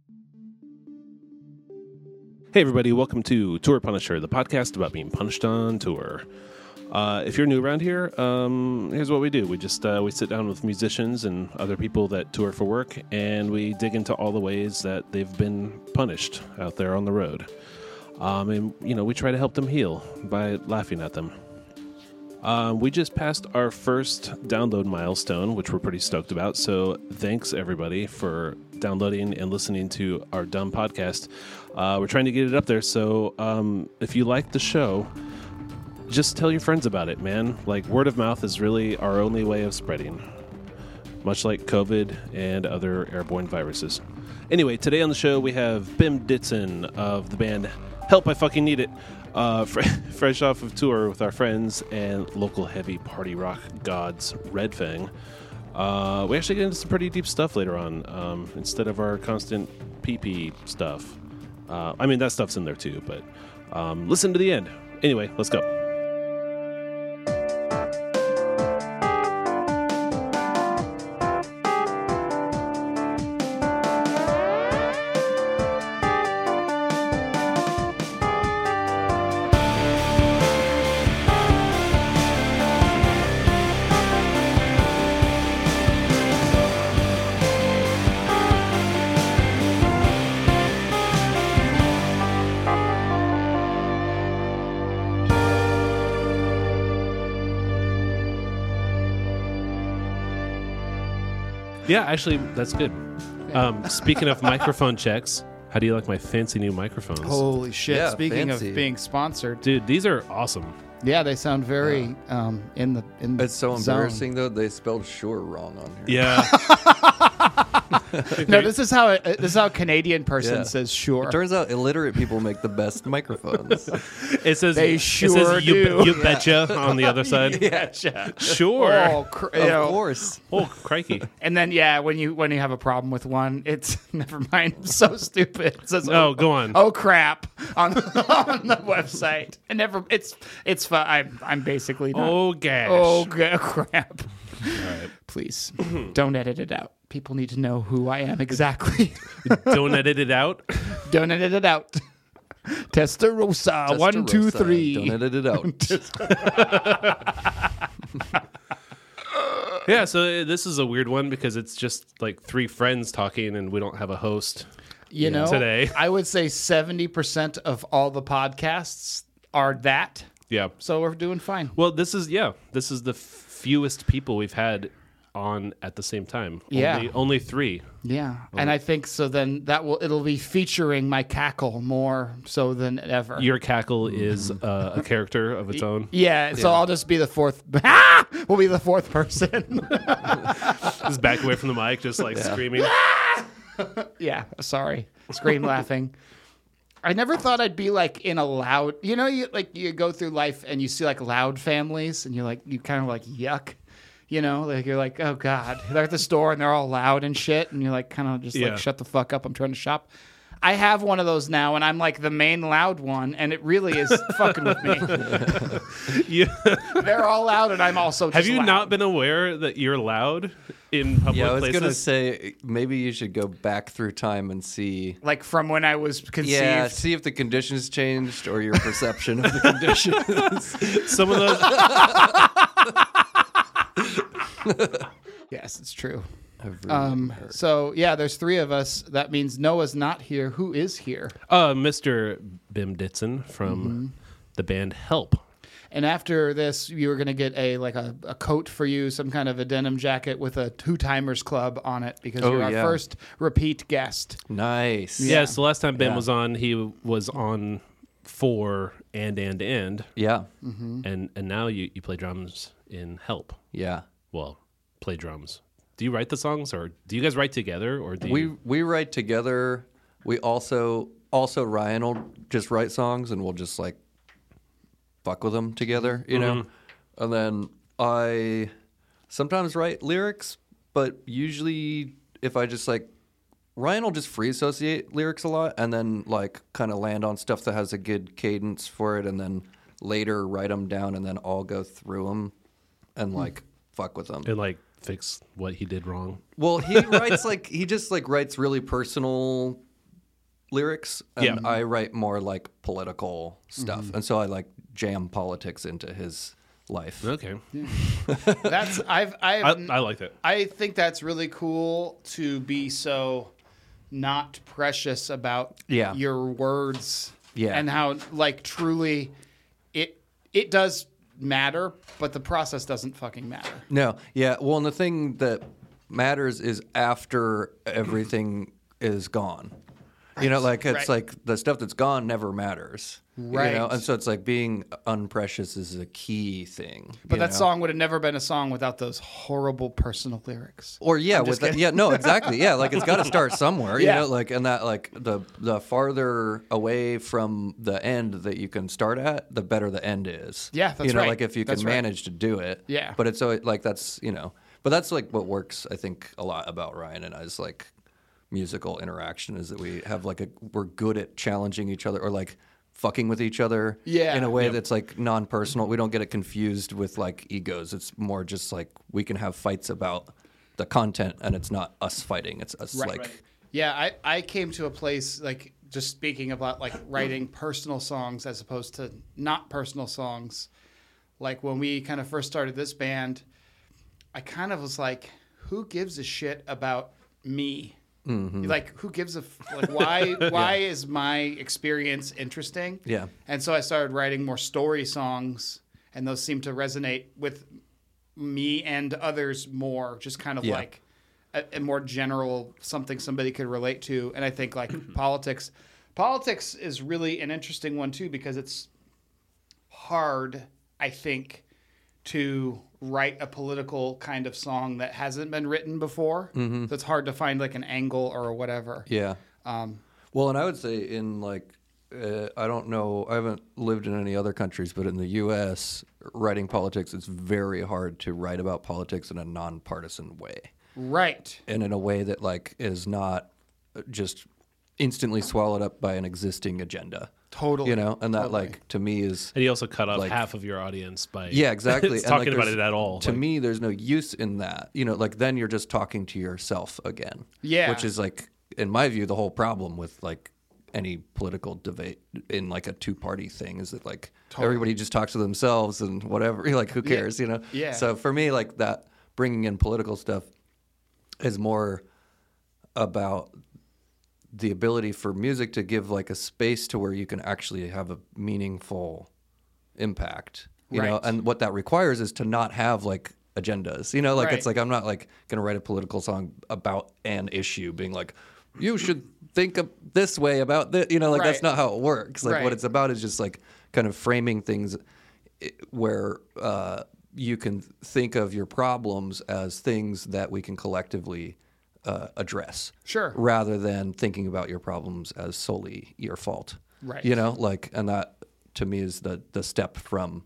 Hey everybody, welcome to Tour Punisher, the podcast about being punished on tour. If you're new around here, here's what we do. We just we sit down with musicians and other people that tour for work, and we dig into all the ways that they've been punished out there on the road. And we try to help them heal by laughing at them. We just passed our first download milestone, which we're pretty stoked about. So thanks everybody for downloading and listening to our dumb podcast. We're trying to get it up there. So if you like the show, just tell your friends about it, man. Like, word of mouth is really our only way of spreading, much like COVID and other airborne viruses. Anyway, today on the show we have Bim Ditson of the band Help I Fucking Need It. Fresh off of tour with our friends and local heavy party rock gods, Red Fang. We actually get into some pretty deep stuff later on, instead of our constant pee-pee stuff. I mean, that stuff's in there too, but listen to the end. Anyway, let's go. Yeah, actually, that's good. Speaking of microphone checks, how do you like my fancy new microphones? Holy shit. Yeah, Speaking fancy. of being sponsored. Dude, these are awesome. Yeah, they sound very in the It's so zone. embarrassing though. They spelled "sure" wrong on here. Yeah. No, this is how a Canadian person Yeah. says sure. It turns out illiterate people make the best microphones. It says They it sure says do. You betcha on the other side. Yeah. Sure. Oh, Of course. Oh, crikey. And then when you have a problem with one, it's never mind. It's so stupid. It says Oh, go on. Oh crap on on the website. And it's fun. I'm basically not. Oh, gosh. Oh crap. All right. Please don't edit it out. People need to know who I am exactly. Don't edit it out. Don't edit it out. Testarossa, 1, 2, 3. Don't edit it out. Yeah, so this is a weird one because it's just like three friends talking and we don't have a host. You know, today. I would say 70% of all the podcasts are that. Yeah. So we're doing fine. Well, this is the fewest people we've had on at the same time. Yeah. Only three. Yeah. And I think so then it'll be featuring my cackle more so than ever. Your cackle is a character of its own. Yeah, so I'll just be the fourth. We'll be the fourth person. Just back away from the mic, just like screaming. Yeah, sorry. Scream laughing. I never thought I'd be like in a loud, you go through life and you see like loud families and you kind of like yuck, like you're like, oh God, they're at the store and they're all loud and shit. And you're like, kind of just like, shut the fuck up. I'm trying to shop. I have one of those now and I'm like the main loud one and it really is fucking with me. They're all loud and I'm also just Have you loud. not been aware that you're loud in public Yeah, I was places? gonna say maybe you should go back through time and see. Like from when I was conceived. Yeah, see if the conditions changed or your perception of the conditions. Some of those. Yes, it's true. I've So yeah, there's three of us. That means Noah's not here. Who is here? Mr. Bim Ditson from the band Help. And after this, you were going to get a coat for you, some kind of a denim jacket with a Two Timers Club on it because you're our first repeat guest. Nice. Yeah, so last time Ben Yeah. was on, he was on for and. Yeah. And now you play drums in Help. Yeah. Well, play drums. Do you write the songs, or do you guys write together, or do you? We write together. We also Ryan will just write songs and we'll just like fuck with them together, you know? And then I sometimes write lyrics, but usually if I just like, Ryan will just free associate lyrics a lot and then like kind of land on stuff that has a good cadence for it and then later write them down and then I'll go through them and like fuck with them. And like fix what he did wrong. Well, he writes he just writes really personal lyrics, and Yeah. I write more like political stuff, and so I like jam politics into his life. Okay. That's I like that. I think that's really cool to be so not precious about Yeah. your words. Yeah. And how like truly it does matter, but the process doesn't fucking matter. No, yeah. Well, and the thing that matters is after everything is gone. You know, like it's Right. like the stuff that's gone never matters. Right. You know? And so it's like being unprecious is a key thing. But you that know? song would have never been a song without those horrible personal lyrics. Or yeah, I'm with just that, kidding. yeah, no, exactly, yeah. Like it's got to start somewhere, you Yeah. know. Like and that, like the farther away from the end that you can start at, the better the end is. Yeah, that's you know, right. like if you can That's right. manage to do it. Yeah. But it's so like that's but that's like what works. I think a lot about Ryan and I's like musical interaction is that we have like we're good at challenging each other or like fucking with each other Yeah. in a way Yep. that's like non-personal. We don't get it confused with like egos. It's more just like we can have fights about the content and it's not us fighting. It's us like Yeah, I came to a place like just speaking about like writing personal songs as opposed to not personal songs. Like when we kind of first started this band, I kind of was like, who gives a shit about me? Mm-hmm. Like who gives like why is my experience interesting? Yeah. And so I started writing more story songs, and those seemed to resonate with me and others more, just kind of Yeah. like a more general something somebody could relate to. And I think like politics is really an interesting one too, because it's hard, I think, to write a political kind of song that hasn't been written before. So it's hard to find like an angle or whatever. Yeah. Um, Well, and I would say in like, I don't know, I haven't lived in any other countries, but in the U.S., writing politics, it's very hard to write about politics in a nonpartisan way. right. And in a way that like is not just instantly swallowed up by an existing agenda. Totally. You know, and that Totally. like to me is And you also cut off Like- half of your audience by yeah, exactly. And, talking like, about there's- it at all. To Like, me, there's no use in that. You know, like then you're just talking to yourself again. Yeah. Which is like, in my view, the whole problem with like any political debate in like a two-party thing is that like everybody just talks to themselves and whatever. You're like, who cares? You know. Yeah. So for me, like that bringing in political stuff is more about the ability for music to give like a space to where you can actually have a meaningful impact, you know, Right. and what that requires is to not have like agendas, you know, like it's Right. like I'm not like going to write a political song about an issue being like, you should think of this way about this, you know, like that's Right. not how it works. Like Right. what it's about is just like kind of framing things where you can think of your problems as things that we can collectively address. Sure. Rather than thinking about your problems as solely your fault. Right. You know, like, and that to me is the step from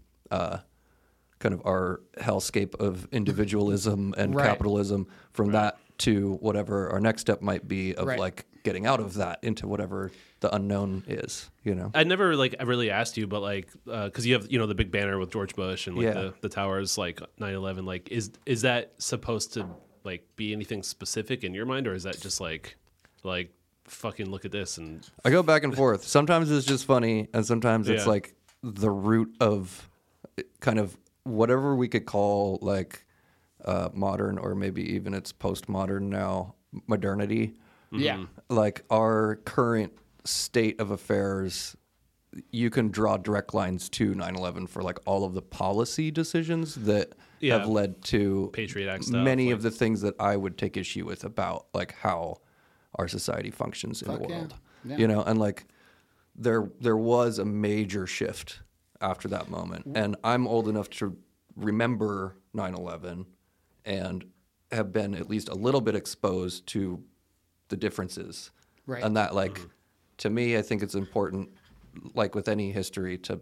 kind of our hellscape of individualism and Right. capitalism from that to whatever our next step might be of Right. like getting out of that into whatever the unknown is, you know? I never I really asked you, but like because you have the big banner with George Bush and like Yeah. the towers like 9/11. Like is that supposed to like be anything specific in your mind, or is that just like fucking look at this and I go back and forth. Sometimes it's just funny, and sometimes it's Yeah. like the root of kind of whatever we could call like modern, or maybe even it's postmodern now, modernity. Yeah. Like our current state of affairs, you can draw direct lines to 9/11 for like all of the policy decisions that Yeah. have led to Patriot Act stuff, many like- of the things that I would take issue with about like how our society functions in the Fuck yeah. world. Yeah. You know, and like there was a major shift after that moment. And I'm old enough to remember 9/11 and have been at least a little bit exposed to the differences. Right. And that like to me I think it's important, like with any history, to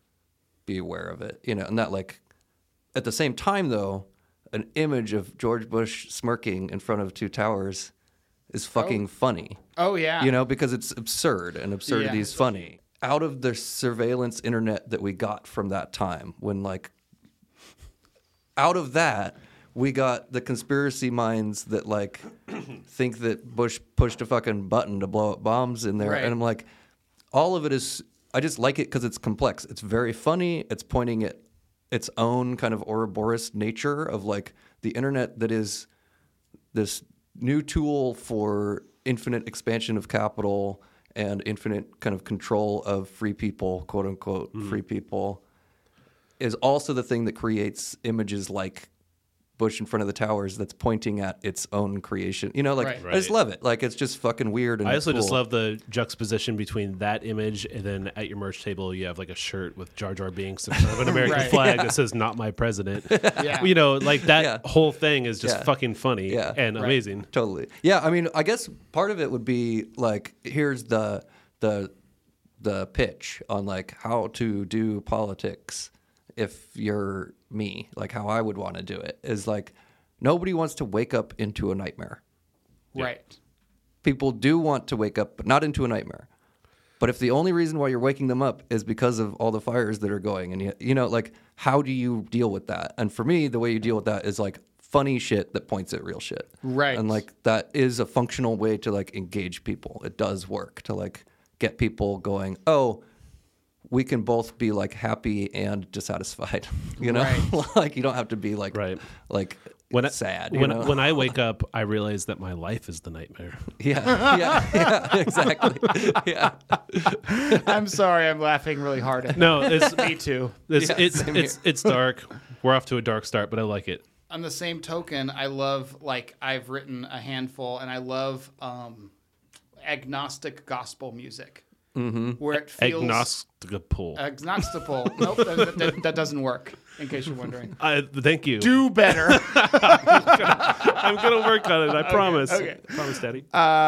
be aware of it. You know, and that like at the same time though, an image of George Bush smirking in front of two towers is fucking funny. Oh yeah. You know, because it's absurd and absurdity Yeah. is funny. Out of the surveillance internet that we got from that time, when like out of that, we got the conspiracy minds that like think that Bush pushed a fucking button to blow up bombs in there. Right. And I'm like, all of it is, I just like it because it's complex. It's very funny. It's pointing at its own kind of Ouroboros nature of like the internet that is this new tool for infinite expansion of capital and infinite kind of control of free people, quote unquote, free people, is also the thing that creates images like Bush in front of the towers that's pointing at its own creation. You know, like, Right. I just love it. Like, it's just fucking weird. And I it's also just cool. love the juxtaposition between that image and then at your merch table you have like a shirt with Jar Jar Binks in front of an American Right. flag that says "Not my president." Yeah. You know, like that Yeah. whole thing is just Yeah. fucking funny Yeah. and Right. amazing. Totally. Yeah, I mean, I guess part of it would be like, here's the pitch on like how to do politics if you're me, like how I would want to do it is like nobody wants to wake up into a nightmare. Right. People do want to wake up, but not into a nightmare. But if the only reason why you're waking them up is because of all the fires that are going, and you know, like, how do you deal with that? And for me, the way you deal with that is like funny shit that points at real shit. Right. And like that is a functional way to like engage people. It does work to like get people going, oh, we can both be like happy and dissatisfied. You know, Right. like you don't have to be like Right. like When sad. when I wake up, I realize that my life is the nightmare. yeah, exactly. Yeah. I'm sorry, I'm laughing really hard at No, it's Me too. it's Yeah, it's same it's dark. We're off to a dark start, but I like it. On the same token, I love, like, I've written a handful, and I love agnostic gospel music. Mm-hmm. Where it feels... Agnostical. Agnostical. Nope, that doesn't work, in case you're wondering. Thank you. Do better. I'm gonna work on it. I promise. okay. Promise, Daddy.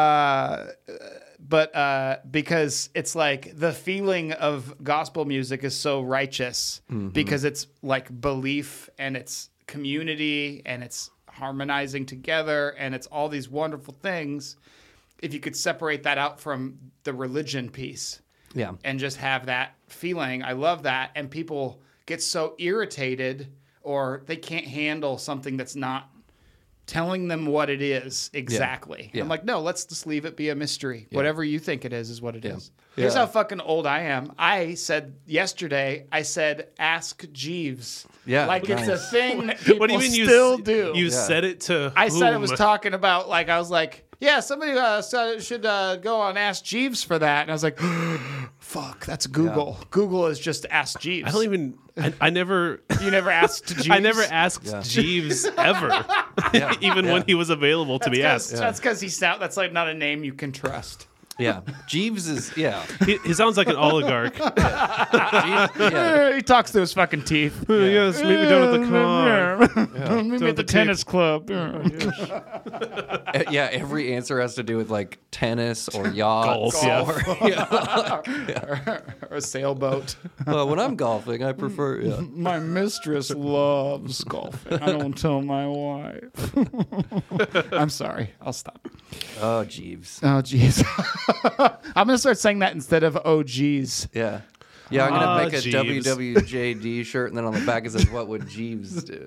But because it's like the feeling of gospel music is so righteous because it's like belief and it's community and it's harmonizing together and it's all these wonderful things. If you could separate that out from the religion piece Yeah. and just have that feeling, I love that. And people get so irritated or they can't handle something that's not telling them what it is exactly. Yeah. I'm like, no, let's just leave it be a mystery. Whatever you think it is what it is. Yeah. Here's how fucking old I am. I said yesterday, ask Jeeves. Yeah, Like it's a nice. thing that people What do you mean still do. You Yeah. said it to I said it whom? was talking about, like, I was like, yeah, somebody should go on Ask Jeeves for that. And I was like, fuck, that's Google. Yeah. Google is just Ask Jeeves. I don't even. I never. You never asked Jeeves? I never asked Yeah. Jeeves ever, Yeah. even when he was available to be asked. That's because that's like not a name you can trust. Yeah. Jeeves is, yeah. He sounds like an oligarch. Jeeves, yeah. He talks through his fucking teeth. Yes, meet me down at the car. Meet me So at the the tennis club. Yeah, every answer has to do with like tennis or yachts. Golf, yeah. Or a sailboat. Well, when I'm golfing, I prefer, yeah. My mistress loves golfing. I don't tell my wife. I'm sorry. I'll stop. Oh, Jeeves. Oh, jeez. I'm going to start saying that instead of oh, geez. Yeah. Yeah, I'm going to make a Jeeves. WWJD shirt, and then on the back it says, what would Jeeves do?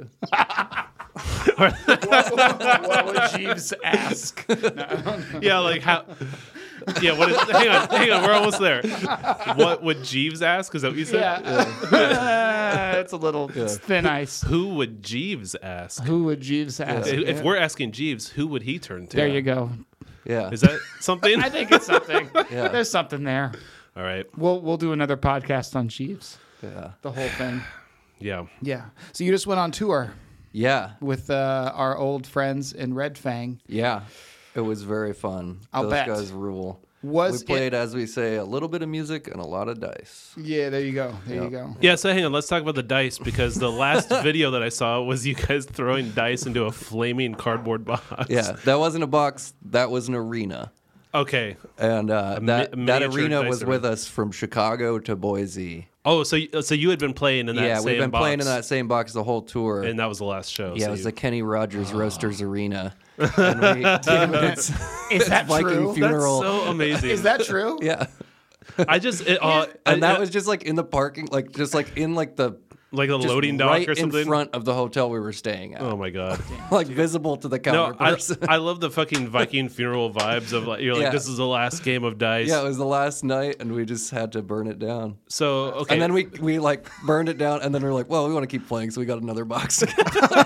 What would Jeeves ask? Yeah, like how. Yeah, what is? Hang on. We're almost there. What would Jeeves ask? Is that what you said? Yeah. It's a little it's thin ice. Who would Jeeves ask? Who would Jeeves ask? If we're asking Jeeves, who would he turn to? There you go. Yeah. Is that something? I think it's something. Yeah. There's something there. All right. We'll do another podcast on Jeeves. Yeah. The whole thing. Yeah. Yeah. So you just went on tour Yeah. with our old friends in Red Fang. Yeah. It was very fun. I'll Those bet. guys rule. Was we played, as we say, a little bit of music and a lot of dice. Yeah, there you go. There you go. Yeah, so hang on. Let's talk about the dice because the last video that I saw was you guys throwing dice into a flaming cardboard box. Yeah, that wasn't a box. That was an arena. Okay. And that miniature arena dice was arena. with us from Chicago to Boise. Oh, so you had been playing in that Yeah, same we've been box, playing in that same box the whole tour. and that was the last show. yeah, so it was you- the Kenny Rogers Roasters Arena. And we, it's Is that Viking true? funeral. That's so amazing. Is that true? Yeah. I just And that was just like in the parking, like just like in like the Like a just loading dock right or something? in front of the hotel we were staying at. Oh my god. Like visible to the No, counter person. I love the fucking Viking funeral vibes of like, you're like, Yeah. this is the last game of dice. Yeah, it was the last night, and we just had to burn it down. So, okay. And then we like burned it down, and then we are like, well, we want to keep playing, so we got another box. Get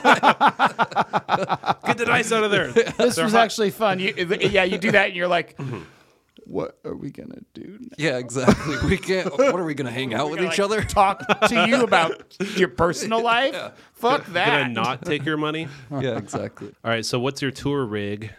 the dice out of there. This was actually fun. You do that, and you're like, what are we gonna do now? Yeah, exactly. We can't. What are we gonna hang out with We're each gonna, other? talk to you about your personal life? Fuck that. Gonna not take your money? Yeah, exactly. All right, so what's your tour rig?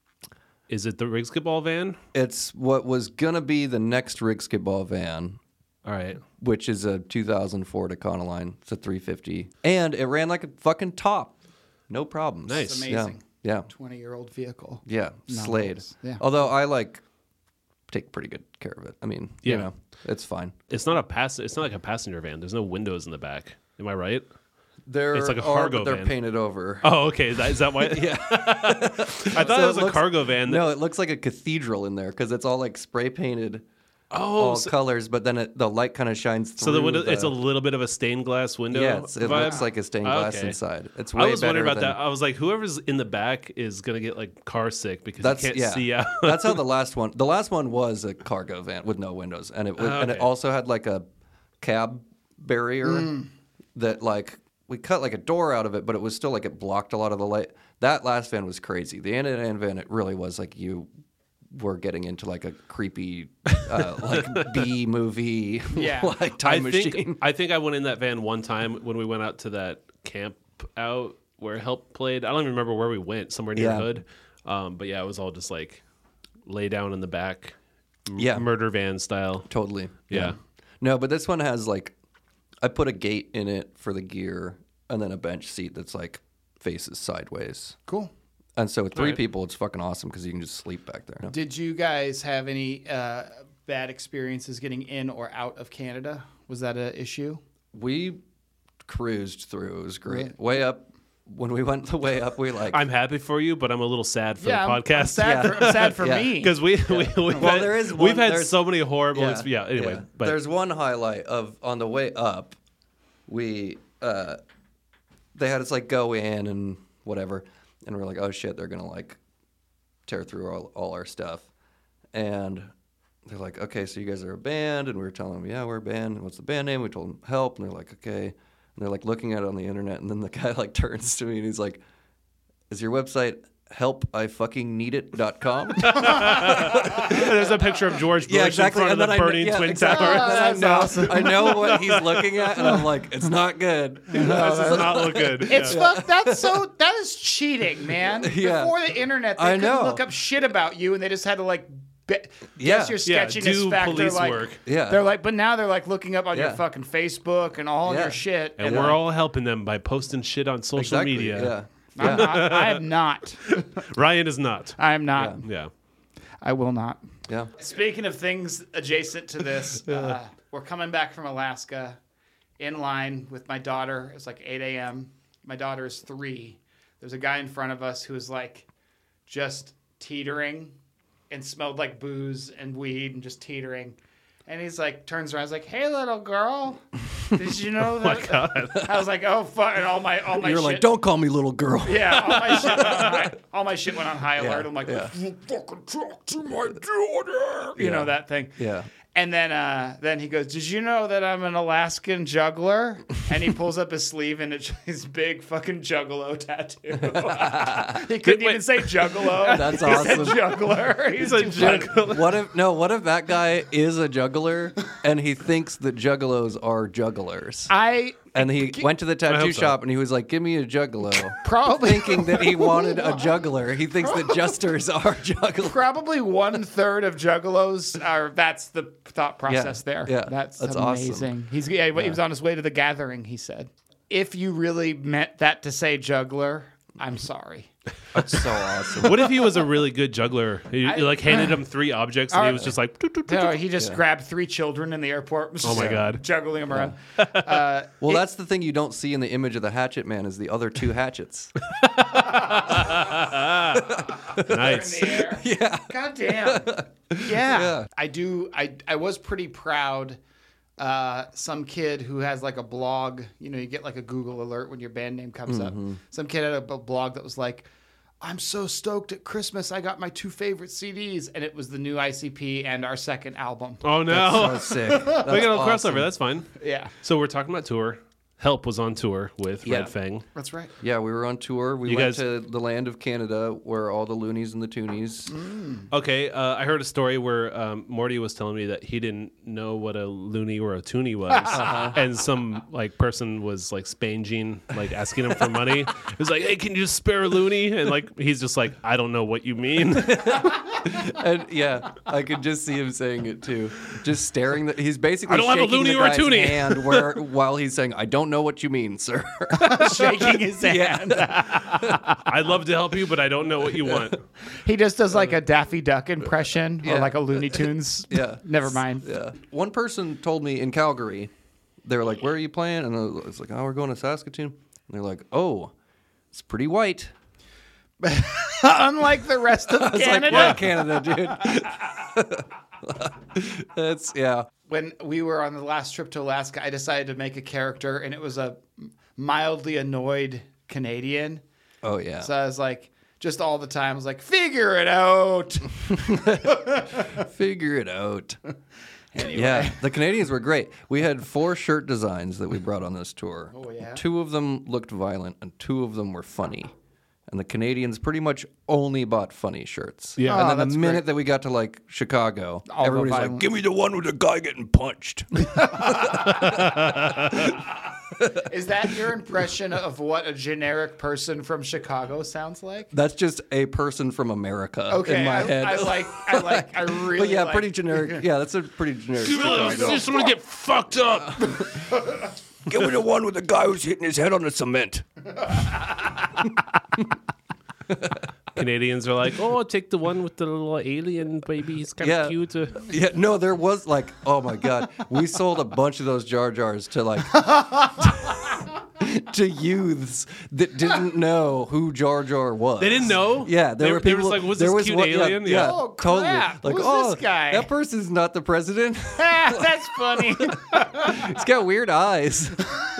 Is it the Rigskip van? It's what was gonna be the next Rigskip van, All right. which is a 2004 Econoline. It's a 350, and it ran like a fucking top, no problems. Nice. It's amazing. Yeah, 20-year-old vehicle. yeah, Slade. Yeah. Although I like take pretty good care of it. I mean, Yeah. you know, it's fine. It's not it's not like a passenger van. There's no windows in the back. Am I right? They're It's like a cargo but they're van. painted over. Oh, okay. Is that why? Yeah. I thought So it was it a looks- cargo van. No, it looks like a cathedral in there because it's all like spray painted, all so, colors. But then the light kind of shines through. so the window, it's a little bit of a stained glass window. it vibe? looks like a stained glass Okay. inside. It's I way was better wondering about than, that. I was like, whoever's in the back is gonna get like car sick because That's you can't yeah. see out. That's how the last one. The last one was a cargo van with no windows, and it was, and it Okay. also had like a cab barrier that like we cut like a door out of it, but it was still like it blocked a lot of the light. That last van was crazy. The Anadan van, it really was like you were getting into like a creepy like B movie Yeah. like time machine. I think I went in that van one time when we went out to that camp out where Help played. I don't even remember where we went. Somewhere near Yeah. Hood. But yeah, it was all just like lay down in the back. Yeah. Murder van style. Totally. Yeah. No, but this one has like I put a gate in it for the gear and then a bench seat that's like faces sideways. Cool. And so with three Alright. people, it's fucking awesome because you can just sleep back there. Did you guys have any bad experiences getting in or out of Canada? Was that an issue? We cruised through. It was great. Really? Way up. When we went the way up, we like. I'm happy for you, but I'm a little sad for the I'm podcast. sad for Yeah. me. Because we've had, there is we've one- had there's- so many horrible anyway. yeah. But There's one highlight of on the way up, we they had us like go in and whatever, and we're like, oh shit, they're gonna like tear through all our stuff, and they're like, okay, so you guys are a band, and we were telling them, yeah, we're a band. And what's the band name? We told them Help, and they're like, okay, and they're like looking at it on the internet, and then the guy like turns to me and he's like, is your website helpifuckingneedit.com? there's a picture of George Bush Yeah, exactly. in front of And the then burning Twin exactly. Towers. And then I That's know, awesome. I know what he's looking at, and I'm like, it's not good. This does not look good. It's fuck. That is cheating, man. Yeah. Before the internet, they I couldn't know. look up shit about you, and they just had to like Yeah. guess your Yeah, sketchiness do factor. police Like, work. Yeah. they're like, but now they're like looking up on your Yeah. fucking Facebook and all Yeah. your shit. And we're all helping them by posting shit on social Exactly. media. Yeah. I'm not, I am not. Ryan is not. I am not. Yeah. I will not. Yeah. Speaking of things adjacent to this, we're coming back from Alaska in line with my daughter. It's like 8 a.m. My daughter is 3. There's a guy in front of us who is like just teetering and smelled like booze and weed and just teetering. And he's like, turns around, he's like, "Hey, little girl, did you know that?" Oh my God. I was like, "Oh fuck!" And all my You're shit, like, don't call me little girl. yeah, all my shit went on high alert. I'm like, yeah. "You fucking talk to my daughter," you know that thing. Yeah. And then he goes, "Did you know that I'm an Alaskan juggler?" And he pulls up his sleeve and it's his big fucking juggalo tattoo. He couldn't even say juggalo. That's He said awesome. juggler. He's a too funny. juggler. What if that guy is a juggler and he thinks that juggalos are jugglers? And he went to the tattoo hope so. shop and he was like, give me a juggalo. Probably Thinking that he wanted a juggler. He thinks that jesters are jugglers. Probably 1/3 of juggalos are. That's the thought process there. yeah, that's that's awesome. amazing. He was on his way to the gathering. He said, "If you really meant that to say juggler, I'm sorry." That's so awesome. What if he was a really good juggler? You like handed him 3 objects and he was just like, "Toot, toot, toot, No, toot." he just grabbed 3 children in the airport. Oh my God. juggling them around. Well, that's the thing you don't see in the image of the hatchet man is the other 2 hatchets. Nice. In the air. Yeah. God damn. Yeah. Yeah. I was pretty proud some kid who has like a blog. You know, you get like a Google alert when your band name comes up. Some kid had a blog that was like, I'm so stoked at Christmas. I got my 2 favorite CDs. And it was the new ICP and our second album. Oh, no. So sick. That's We got a little awesome. crossover. That's fine. Yeah. So we're talking about tour. Help was on tour with Yeah. Red Fang. That's right. Yeah, we were on tour. We You went guys- to the land of Canada where all the loonies and the toonies. Okay, I heard a story where Morty was telling me that he didn't know what a loony or a toonie was, and some like person was like spanging, like asking him for money. It was like, "Hey, can you just spare a loony?" And like he's just like, "I don't know what you mean." And yeah, I could just see him saying it too. Just staring. He's basically I don't have a shaking loony the or a guy's toonie. hand while he's saying, "I don't know what you mean, sir." Shaking his hand. I'd love to help you, but I don't know what you want. He just does like a Daffy Duck impression or Yeah. like a Looney Tunes. Yeah. Never mind. Yeah. One person told me in Calgary, they were like, "Where are you playing?" And I was like, "Oh, we're going to Saskatoon." And they're like, "Oh, it's pretty white." Unlike the rest of It's Canada. like white Canada, dude. That's yeah. When we were on the last trip to Alaska, I decided to make a character, and it was a mildly annoyed Canadian. Oh yeah. So I was like, just all the time, I was like, figure it out. Figure it out. Anyway. Yeah, the Canadians were great. We had 4 shirt designs that we brought on this tour. Oh, yeah? 2 of them looked violent, and 2 of them were funny. And the Canadians pretty much only bought funny shirts. Yeah. And Oh, then that's the minute great. that we got to like Chicago, All the everybody's like, violence. "Give me the one with the guy getting punched." Is that your impression of what a generic person from Chicago sounds like? That's just a person from America Okay, in my head. I really But yeah, like- pretty generic. Yeah, that's a pretty generic. I just want to get fucked up. Give me the one with the guy who's hitting his head on the cement. Canadians are like, "Oh, take the one with the little alien baby. He's kind of Yeah. cute." Yeah, no, there was like, oh my god, we sold a bunch of those Jar Jars to like to youths that didn't know who Jar Jar was. They didn't know? Yeah, there They- were they people. was like, "What's there this was cute one- alien?" Yeah, Yeah. Oh, totally. crap. Like, Who's oh, this guy? that person's not the president. That's funny. He's got weird eyes.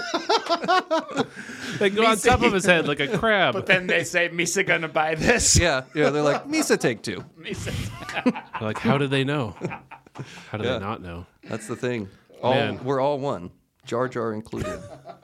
They go on top of his head like a crab. But then they say, Misa gonna buy this. Yeah, they're like, Misa, take 2. Misa. They're like, how did they know? How did Yeah. they not know? That's the thing. Man. We're all one, Jar Jar included.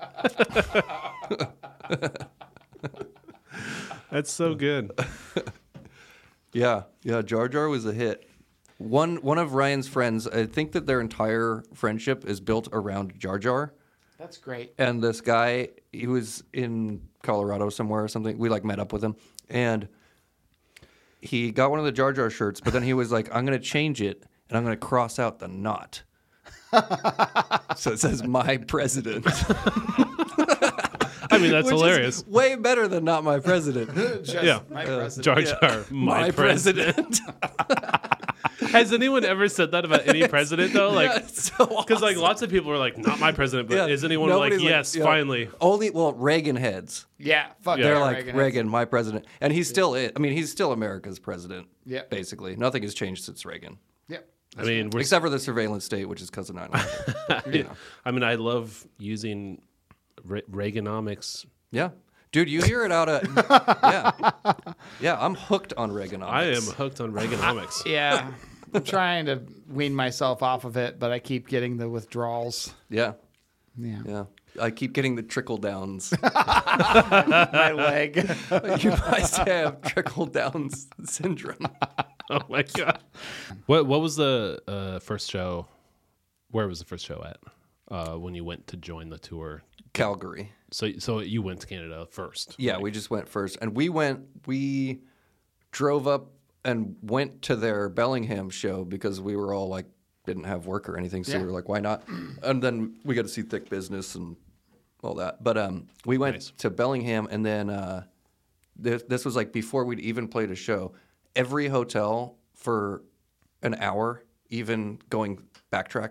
That's so good. Yeah, Jar Jar was a hit. One of Ryan's friends, I think that their entire friendship is built around Jar Jar. That's great. And this guy, he was in Colorado somewhere or something. We like met up with him, and he got one of the Jar Jar shirts. But then he was like, "I'm going to change it, and I'm going to cross out the knot." So it says "My President." I mean, that's Which is hilarious. way better than "Not My President." Just Yeah. my president. Jar Jar, my president. Has anyone ever said that about any president though? Like, Yeah, it's so because like awesome. lots of people are like, not my president, but Yeah, is anyone like, nobody's yes, yeah. finally? Only Reagan heads. Yeah, fuck Yeah. They're yeah, like Reagan, my president, and he's still it. I mean, he's still America's president. Yeah. basically, nothing has changed since Reagan, Yeah. I mean, we're except for the surveillance state, which is cousin 9/11. I mean, I love using Reaganomics. Yeah, dude, you hear it out of yeah. I'm hooked on Reaganomics. I am hooked on Reaganomics. Yeah. I'm trying to wean myself off of it, but I keep getting the withdrawals. Yeah, Yeah. yeah. I keep getting the trickle downs. My leg. You guys have trickle downs syndrome. Oh my god! What was the first show? Where was the first show at when you went to join the tour? Calgary. So you went to Canada first. Yeah, we just went first, and we drove up and went to their Bellingham show because we were all like didn't have work or anything, so Yeah. we were like, why not? And then we got to see Thick Business and all that. But we went Nice. to Bellingham, and then this was like before we'd even played a show. Every hotel for an hour, even going backtracking,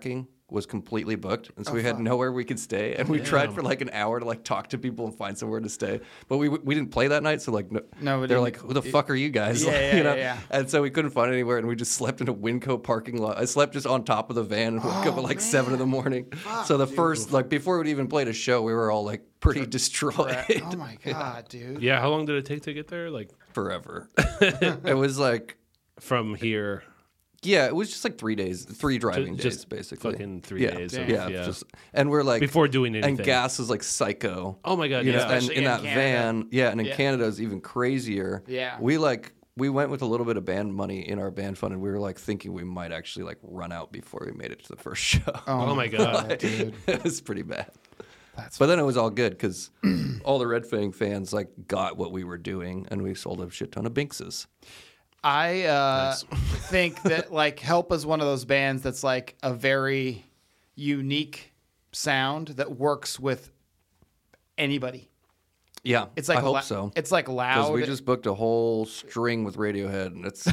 was completely booked, and so we had nowhere we could stay. And we tried for like an hour to like talk to people and find somewhere to stay, but we didn't play that night. So like they're like, "Who the fuck are you guys?" Yeah. And so we couldn't find anywhere, and we just slept in a Winco parking lot. I slept just on top of the van and woke up at like 7 a.m. So the first like before we'd even played a show, we were all like pretty destroyed. Oh my god, dude. Yeah, how long did it take to get there? Like Forever. It was like. from here. Yeah, it was just like 3 days, 3 driving days, Just basically. fucking 3 days. Damn. Yeah. Just, and we're like Before doing anything. and gas is like psycho. Oh my god, You know, yeah. and Especially in in that Canada. van, and in Yeah. Canada is even crazier. Yeah. we went with a little bit of band money in our band fund, and we were like thinking we might actually like run out before we made it to the first show. Oh my god. dude. It was pretty bad. That's But then it was all good because all the Red Fang fans like got what we were doing, and we sold a shit ton of Binkses. I think that like Help is one of those bands that's like a very unique sound that works with anybody. Yeah, It's like I hope so. It's like Because loud. we just booked a whole string with Radiohead, and it's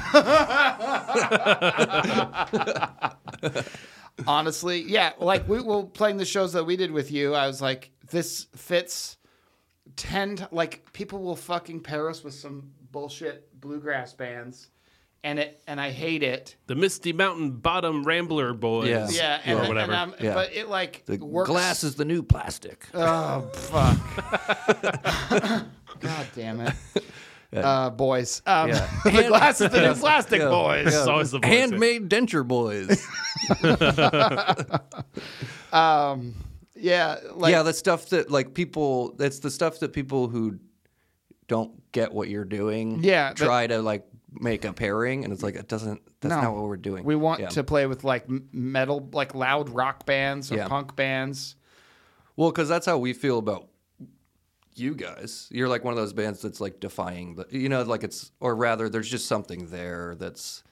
Honestly, yeah. Like we were playing the shows that we did with you. I was like, this fits 10. Like people will fucking pair us with some bullshit bluegrass bands, and I hate it. The Misty Mountain Bottom Rambler Boys. Yeah. Yeah, and, or whatever. Yeah. But it like the works. glass is the new plastic. Oh fuck! God damn it, boys. Yeah. The glass is the new plastic, Yeah. boys. It's always the voice. Handmade denture boys. Yeah, like Yeah, the stuff that like people. It's the stuff that people who don't get what you're doing. Yeah, but- try to like make a pairing, and it's like it doesn't. That's No. not what we're doing. we want Yeah. to play with like metal, like loud rock bands or Yeah. punk bands. Well, because that's how we feel about you guys. You're like one of those bands that's like defying the. You know, like it's, or rather, there's just something there that's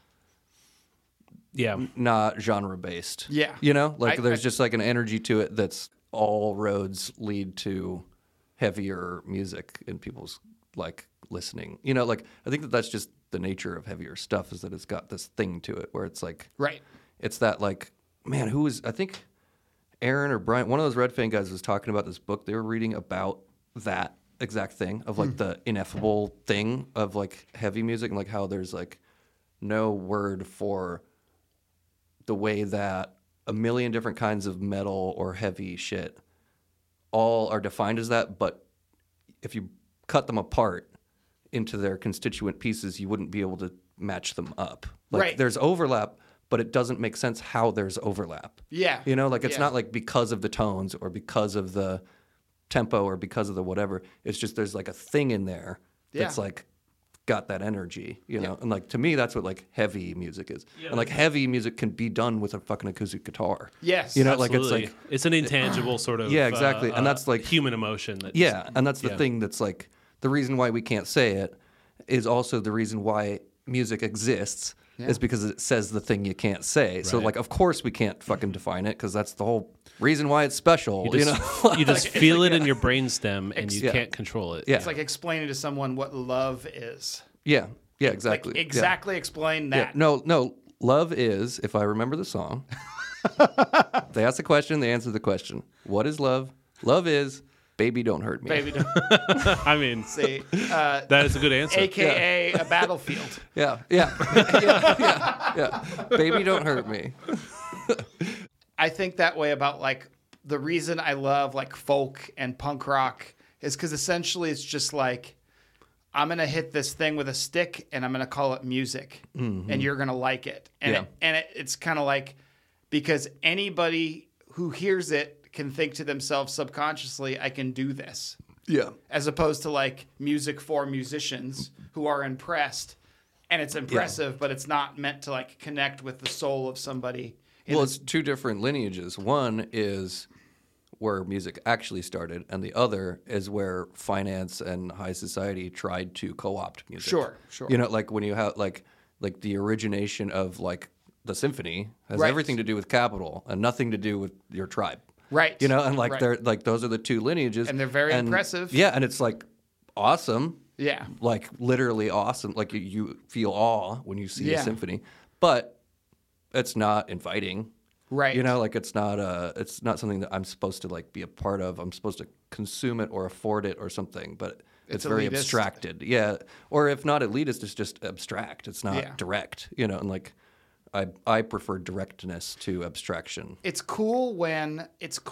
Yeah. not genre based. Yeah. You know, like there's I- just like an energy to it that's all roads lead to heavier music in people's like listening. You know, like I think that's just the nature of heavier stuff is that it's got this thing to it where it's like Right. it's that like man who was I think Aaron or Brian, one of those Red Fang guys was talking about this book they were reading about that exact thing of like the ineffable thing of like heavy music and like how there's like no word for the way that a million different kinds of metal or heavy shit all are defined as that, but if you cut them apart into their constituent pieces, you wouldn't be able to match them up. Like Right. there's overlap, but it doesn't make sense how there's overlap. Yeah. You know, like it's Yeah. not like because of the tones or because of the tempo or because of the whatever. It's just there's like a thing in there that's Yeah. like got that energy, you know? And like to me that's what like heavy music is. Yeah. And like heavy music can be done with a fucking acoustic guitar. Yes. You know, like Absolutely. it's like it's an intangible sort of Yeah, exactly. And that's like- human emotion that yeah, and that's the yeah. thing that's like the reason why we can't say it is also the reason why music exists is because it says the thing you can't say. So Right. like of course we can't fucking define it because that's the whole reason why it's special, you you just, know? you just feel it in your brainstem and you Yeah. can't control it. Yeah. It's like explaining to someone what love is. Yeah. Yeah, Like exactly. Yeah. exactly explain Yeah. that. No, love is, if I remember the song, they ask the question, they answer the question. What is love? Love is, baby, don't hurt me. Baby, don't I mean, say, that is a good answer. AKA a battlefield. Yeah. Baby, don't hurt me. I think that way about like the reason I love like folk and punk rock is because essentially it's just like I'm gonna hit this thing with a stick and I'm gonna call it music, and you're gonna like it, and Yeah. it's kind of like because anybody who hears it can think to themselves subconsciously, I can do this, Yeah. as opposed to like music for musicians who are impressed, and it's impressive, but it's not meant to like connect with the soul of somebody. Well, it's two different lineages. One is where music actually started, and the other is where finance and high society tried to co-opt music. Sure. You know, like when you have like the origination of like the symphony has Right. everything to do with capital and nothing to do with your tribe. Right. You know, and like Right. they're like those are the two lineages, And they're very impressive. Yeah, and it's like awesome. Yeah. Like literally awesome. Like you feel awe when you see Yeah. a symphony, but it's not inviting. Right. You know, like it's not something that I'm supposed to like be a part of. I'm supposed to consume it or afford it or something, but it's very elitist. abstracted. Yeah. Or if not elitist, it's just abstract. It's not direct, you know, and like I prefer directness to abstraction. It's cool when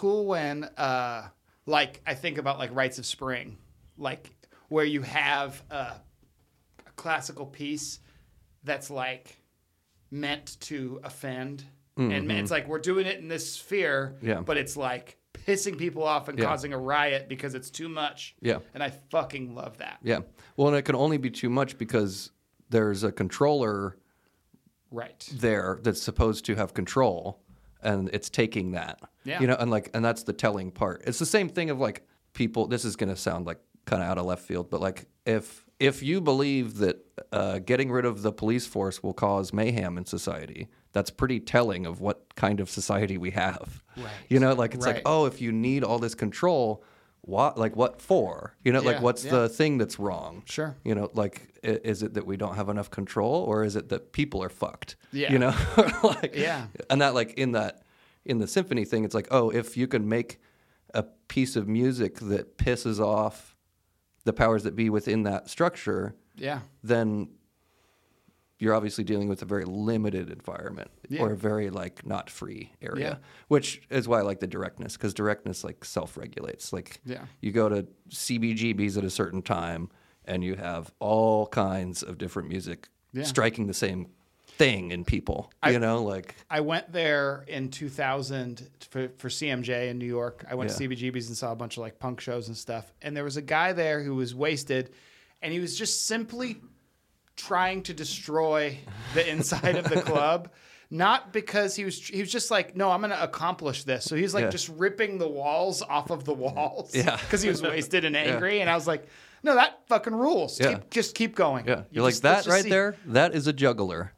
like I think about like Rites of Spring, like where you have a classical piece that's like meant to offend, and it's like we're doing it in this sphere, but it's like pissing people off and causing a riot because it's too much. Yeah. And I fucking love that. Yeah. Well, and it can only be too much because there's a controller Right. there that's supposed to have control, and it's taking that. Yeah. You know, and that's the telling part. It's the same thing of like people, this is going to sound like kind of out of left field, but like if you believe that getting rid of the police force will cause mayhem in society, that's pretty telling of what kind of society we have. Right. You know, like it's Right. like, oh, if you need all this control, what for? You know, like what's the thing that's wrong? Sure. You know, like is it that we don't have enough control, or is it that people are fucked? Yeah. You know, like Yeah. and that like in the symphony thing, it's like, oh, if you can make a piece of music that pisses off the powers that be within that structure, Yeah. then you're obviously dealing with a very limited environment or a very like not free area, which is why I like the directness, because directness like self-regulates. Like you go to CBGBs at a certain time and you have all kinds of different music striking the same thing in people, you know, like I went there in 2000 for CMJ in New York. I went to CBGB's and saw a bunch of like punk shows and stuff. And there was a guy there who was wasted, and he was just simply trying to destroy the inside of the club. Not because he was just like, no, I'm going to accomplish this. So he's like just ripping the walls off of the walls because he was wasted and angry. And I was like, no, that fucking rules. Yeah. Just keep going. yeah, you're Let's like that just right see. there. That is a juggler.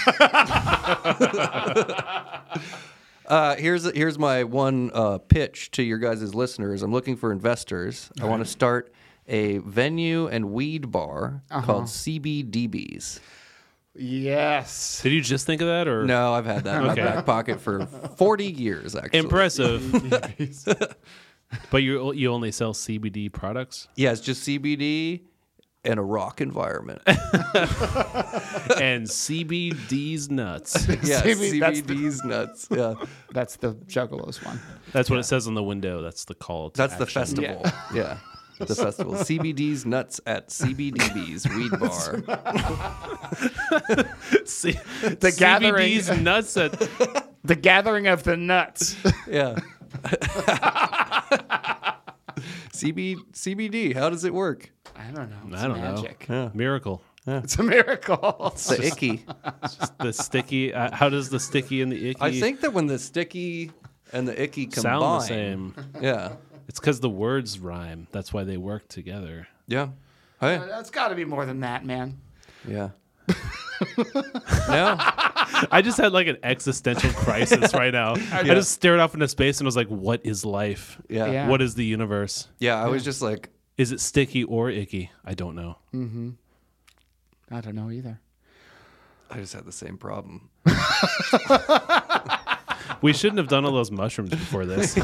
Here's my one pitch to your guys' listeners. I'm looking for investors. I want to start a venue and weed bar called CBDBs. Yes. Did you just think of that, or No, I've had that in my Okay. back pocket for 40 years, actually. impressive? But you only sell CBD products Yeah, it's just CBD and a rock environment. and CBD's nuts. Yeah, That's CBD's nuts. Yeah, That's the Juggalos one. That's what it says on the window. That's the call. To that's the action. festival. Yeah. The festival. CBD's nuts at CBDB's weed bar. The gathering. CBD's nuts at The gathering of the nuts. Yeah. CBD. How does it work? I don't know. It's I don't magic. know. Miracle. It's a miracle. The icky. The sticky. How does the sticky and the icky I think that when the sticky and the icky combine, sound the same? Yeah. It's because the words rhyme. That's why they work together. Yeah. Hey. That's got to be more than that, man. Yeah. No. I just had like an existential crisis right now. I just stared off into space and was like, "What is life? Yeah. Yeah. What is the universe? Yeah. I was just like, Is it sticky or icky? I don't know." I don't know either. I just had the same problem. We shouldn't have done all those mushrooms before this.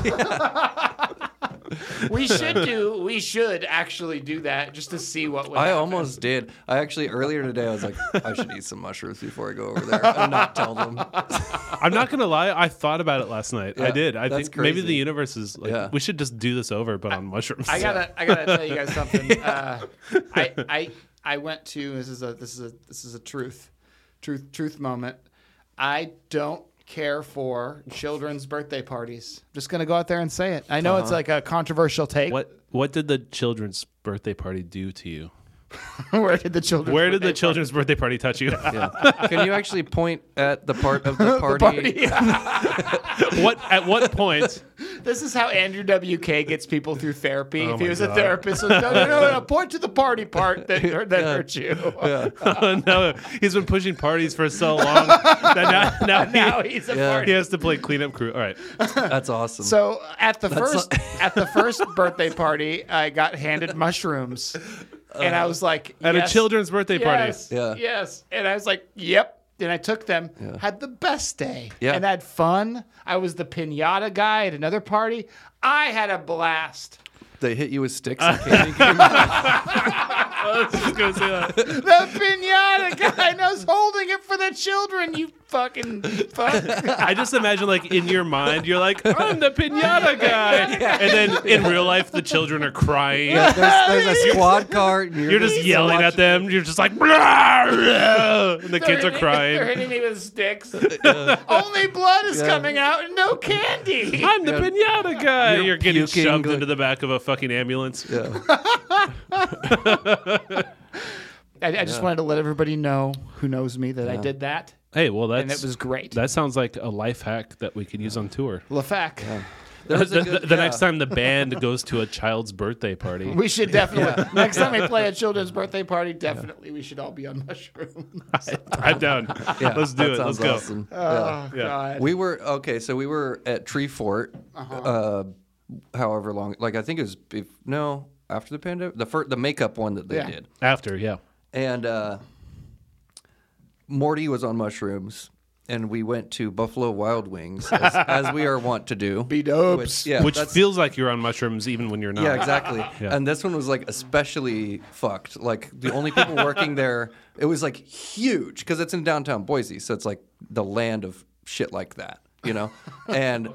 We should actually do that just to see what would I happen. almost did. I actually earlier today I was like, I should eat some mushrooms before I go over there and not tell them. I'm not gonna lie. I thought about it last night. I Yeah, did. I that's think maybe crazy. the universe is like, Yeah. we should just do this over, but on mushrooms. I gotta tell you guys something. I went to this is a truth moment. I don't care for children's birthday parties. Just gonna go out there and say it. I know it's like a controversial take. What did the children's birthday party do to you? Where did the children's birthday party touch you? Yeah. Can you actually point at the part of the party? At what point? This is how Andrew WK gets people through therapy. If he my was a God. therapist, so no, point to the party part that hurt you. No, he's been pushing parties for so long that now Now he's a Yeah. party. he has to play cleanup crew. All right. That's awesome. So at the first birthday party, I got handed mushrooms, and I was like, At yes, a children's birthday party. yes, Yeah. yes, and I was like, yep, and I took them, had the best day. Yeah. And had fun. I was the pinata guy at another party. I had a blast. They hit you with sticks and candy came out. I was just gonna say that. The pinata guy knows holding it for the children, you fucking fuck. I just imagine, like, in your mind, you're like, I'm the pinata guy. And then in real life, the children are crying. Yeah, there's a squad car. And You're just yelling at them. You're just like, blah, blah, and the kids are They're crying. hitting me with sticks. Only blood is coming out and no candy. I'm the pinata guy. You're getting puking, shoved like- into the back of a fucking ambulance. Yeah. I just wanted to let everybody know who knows me that I did that, Hey, well, and that's it was great. that sounds like a life hack that we could use on tour. LaFac. There was a good- The next time the band goes to a child's birthday party. We should definitely next time we play a children's birthday party. Definitely, we should all be on mushrooms. I'm down. Yeah, Let's do that it. Let's sounds go. awesome. Oh Yeah. God. We were so we were at Tree Fort, however long. Like I think it was after the pandemic, the makeup one that they Yeah. did, After, yeah. and Morty was on mushrooms, and we went to Buffalo Wild Wings as we are wont to do. B-dubs. Which that's- feels like you're on mushrooms even when you're not. Yeah, exactly. Yeah. And this one was like especially fucked. Like the only people working there, it was like huge because it's in downtown Boise, so it's like the land of shit like that, you know. And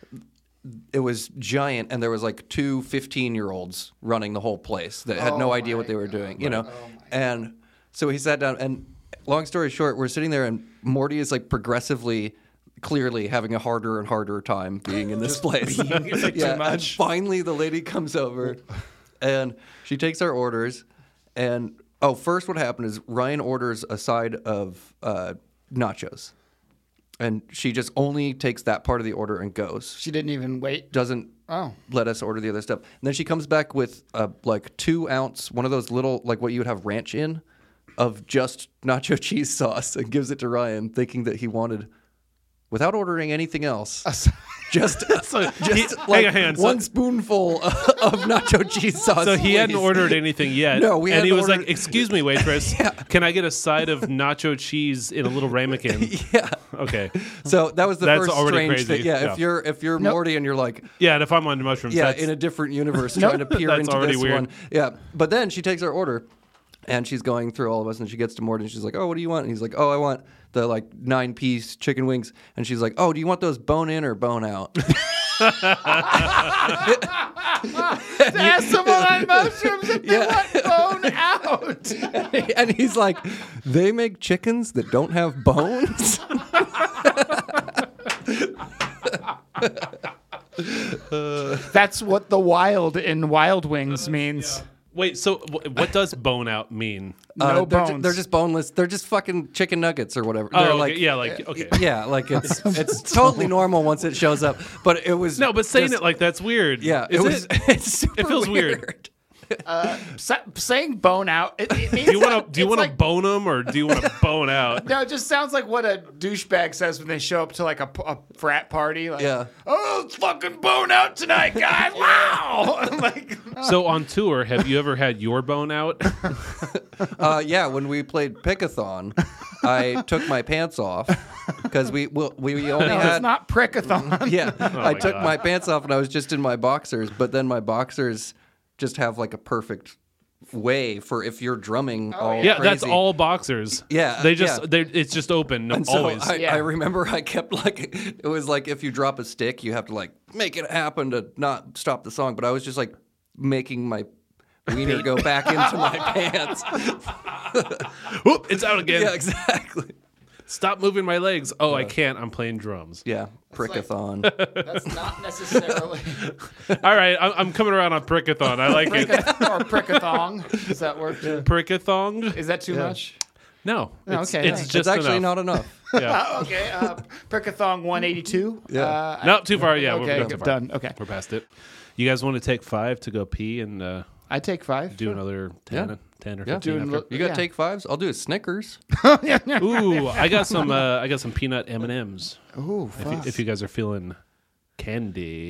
it was giant, and there was like two 15-year-olds running the whole place that had no idea what they were doing, you know. And so he sat down, and long story short, we're sitting there, and Morty is like progressively. Clearly having a harder and harder time being in this place. It's like too And much. finally the lady comes over and she takes our orders. And first what happened is Ryan orders a side of nachos. And she just only takes that part of the order and goes. She didn't even wait. Doesn't Oh. let us order the other stuff. And then she comes back with like 2 ounce, one of those little, like what you would have ranch in, of just nacho cheese sauce and gives it to Ryan thinking that he wanted, without ordering anything else, just like hang on. one spoonful of nacho cheese sauce. So he hadn't please. ordered anything yet. No, we and he hadn't was like, ordered- "Excuse me, waitress, can I get a side of nacho cheese in a little ramekin?" Yeah. Okay. So that was the That's first already strange crazy. thing. Yeah, Yeah. if you're Morty and you're like, Yeah, and if I'm on mushrooms, yeah, that's, in a different universe, trying to peer That's into already this weird. one. Yeah, but then she takes our order, and she's going through all of us, and she gets to Morty, and she's like, "Oh, what do you want?" And he's like, "Oh, I want the like 9-piece chicken wings," and she's like, "Oh, do you want those bone in or bone out?" Ask someone on mushrooms if they want bone out. And he's like, "They make chickens that don't have bones." That's what the wild in Wild Wings means. Wait. So what does bone out mean? No they're bones. They're just boneless. They're just fucking chicken nuggets or whatever. Oh, They're okay. like, Yeah, like okay. yeah, like it's totally normal once it shows up. But it was No, but saying just- it like that's weird. yeah, Is it was. it? It's super It feels weird. Saying bone out. It means Do you want to it's like- bone them or do you want to bone out? No, it just sounds like what a douchebag says when they show up to like a frat party. Like, Yeah. oh, it's fucking bone out tonight, guys! Wow. Like, So on tour, have you ever had your bone out? Yeah, when we played Pickathon, I took my pants off because we only no, had. it's not prickathon. Yeah, I my took God. my pants off and I was just in my boxers, but then my boxers just have like a perfect way for if you're drumming all Yeah, crazy. that's all boxers. Yeah, they just yeah. it's just open And so always. I remember I kept like, it was like if you drop a stick, you have to like make it happen to not stop the song. But I was just like making my wiener go back into my pants. Whoop, it's out again. Yeah, exactly. Stop moving my legs. Oh, I can't. I'm playing drums. Yeah, Prickathon. That's not necessarily All right, I'm coming around on Prickathon. I like it. or prickathon. Does that work? Prickathong? Is that too much? No. No, It's, okay, it's thanks. just It's actually enough. not enough. Yeah. Okay. Prickathon 182. Yeah. Not too far. Yeah, Okay, we're too far. done. Okay. We're past it. You guys want to take 5 to go pee and I take 5. do another 10, Yeah. 10 or Yeah. 15 Doing after? You got Yeah. take 5s? I'll do a Snickers. Ooh, I got some peanut M&Ms. Ooh, If you guys are feeling candy.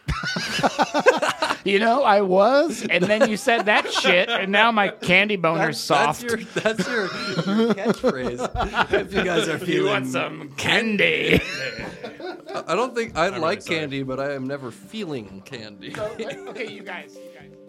You know, I was, and then you said that shit, and now my candy boner's soft. That's your catchphrase. If you guys are You feeling, want some candy? I don't think I like candy, but I am never feeling candy. Okay, you guys.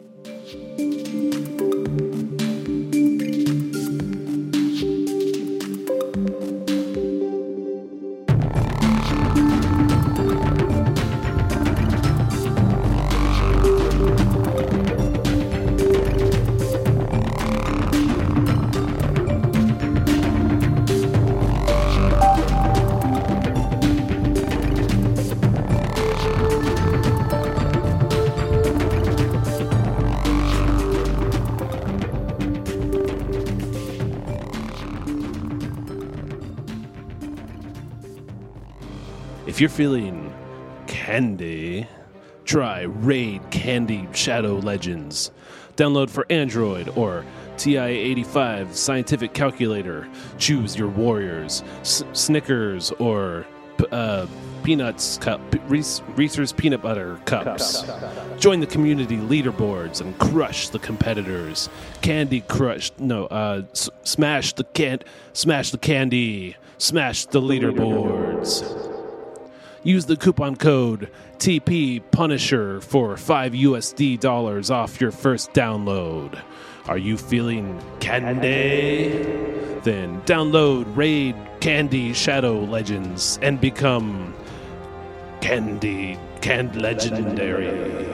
If you're feeling candy, try Raid Candy Shadow Legends. Download for Android or TI-85 Scientific Calculator. Choose your warriors, Snickers or Peanuts cup, Reese's Peanut Butter cups. Join the community leaderboards and crush the competitors. Candy Crush, smash the candy, smash the leaderboards. Use the coupon code TP Punisher for $5 off your first download. Are you feeling candy? Then download Raid Candy Shadow Legends and become Candy Legendary.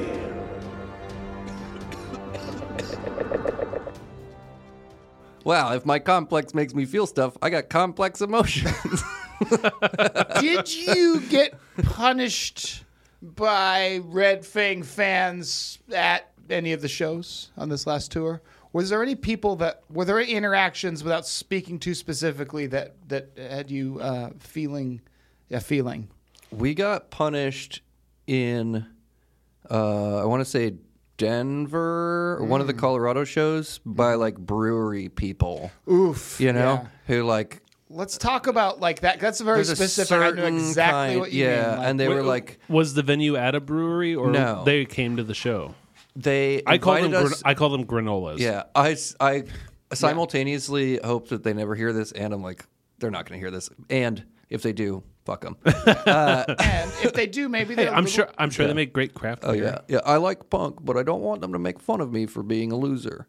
Wow, if my complex makes me feel stuff, I got complex emotions. Did you get punished by Red Fang fans at any of the shows on this last tour? Were there any interactions without speaking too specifically that had you feeling a feeling? We got punished in, I want to say Denver, or one of the Colorado shows, by like brewery people. Oof. You know, Yeah. who like. Let's talk about like that. That's very There's a specific. I know certain exactly kind- what you mean. yeah, Like, and they were like, Was the venue at a brewery or No. they came to the show? they I call them invited us. I call them granolas. Yeah, I simultaneously hope that they never hear this, and I'm like, they're not going to hear this. And if they do, fuck them. and if they do, maybe Hey, they're I'm sure they make great craft Oh beer. yeah. I like punk, but I don't want them to make fun of me for being a loser.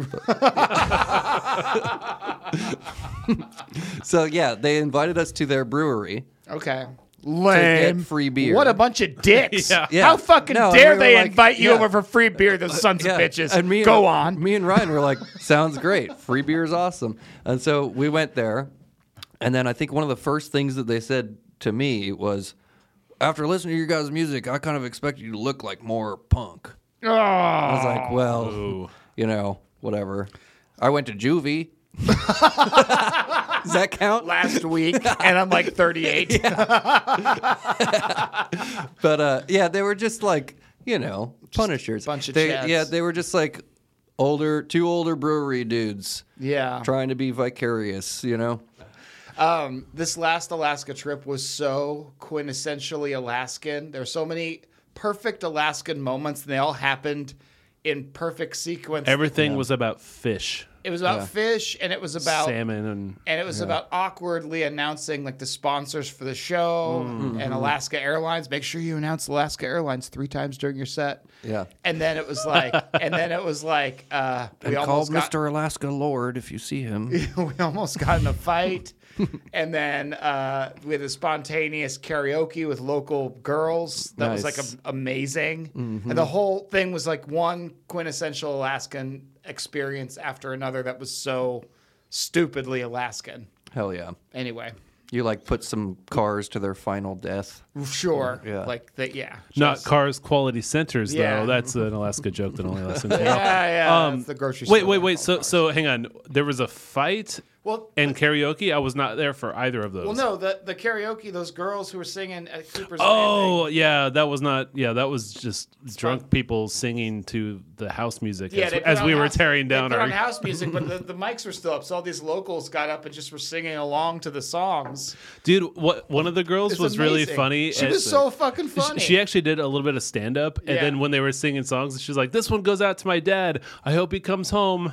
So yeah, they invited us to their brewery. Okay. Lame. get free beer. What a bunch of dicks. Yeah. Yeah. How fucking No, dare we were they like, invite you yeah. over for free beer, those sons of bitches. And Go on. Me and Ryan were like, sounds great. Free beer is awesome. And so we went there. And then I think one of the first things that they said to me was, after listening to your guys' music, I kind of expect you to look like more punk. Oh. I was like, well, Ooh. you know, whatever. I went to juvie. Does that count? Last week, and I'm like 38. But yeah, they were just like, you know, punishers. bunch of they, chads. Yeah, they were just like two older brewery dudes Yeah. trying to be vicarious, you know? This last Alaska trip was so quintessentially Alaskan. There were so many perfect Alaskan moments, and they all happened in perfect sequence. Everything was about fish, It was about fish, and it was about salmon, and it was about awkwardly announcing like the sponsors for the show and Alaska Airlines. Make sure you announce Alaska Airlines 3 times during your set. Yeah. And then it was like, we almost got, Mr. Alaska Lord if you see him. we almost got in a fight. And then we had a spontaneous karaoke with local girls. That was like Nice. amazing. And the whole thing was like one quintessential Alaskan experience after another that was so stupidly Alaskan. Hell yeah. Anyway, You like put some cars to their final death. sure. Yeah. Like that, yeah. not Just- Cars Quality Centers Yeah. though. That's an Alaska joke that only lasts in April. Yeah, yeah. That's the grocery store. Wait. So hang on. There was a fight Well, And karaoke, I was not there for either of those. well, no, the karaoke, those girls who were singing at Cooper's Oh, Landing. yeah, that was not. Yeah, that was just drunk people singing to the house music Yeah, they as put we on were house- tearing down they put our. on house music, but the mics were still up. So all these locals got up and just were singing along to the songs. Dude, one of the girls It's was really amazing. funny. She was so fucking funny. She actually did a little bit of stand up, and Yeah. then when they were singing songs, she's like, "This one goes out to my dad. I hope he comes home."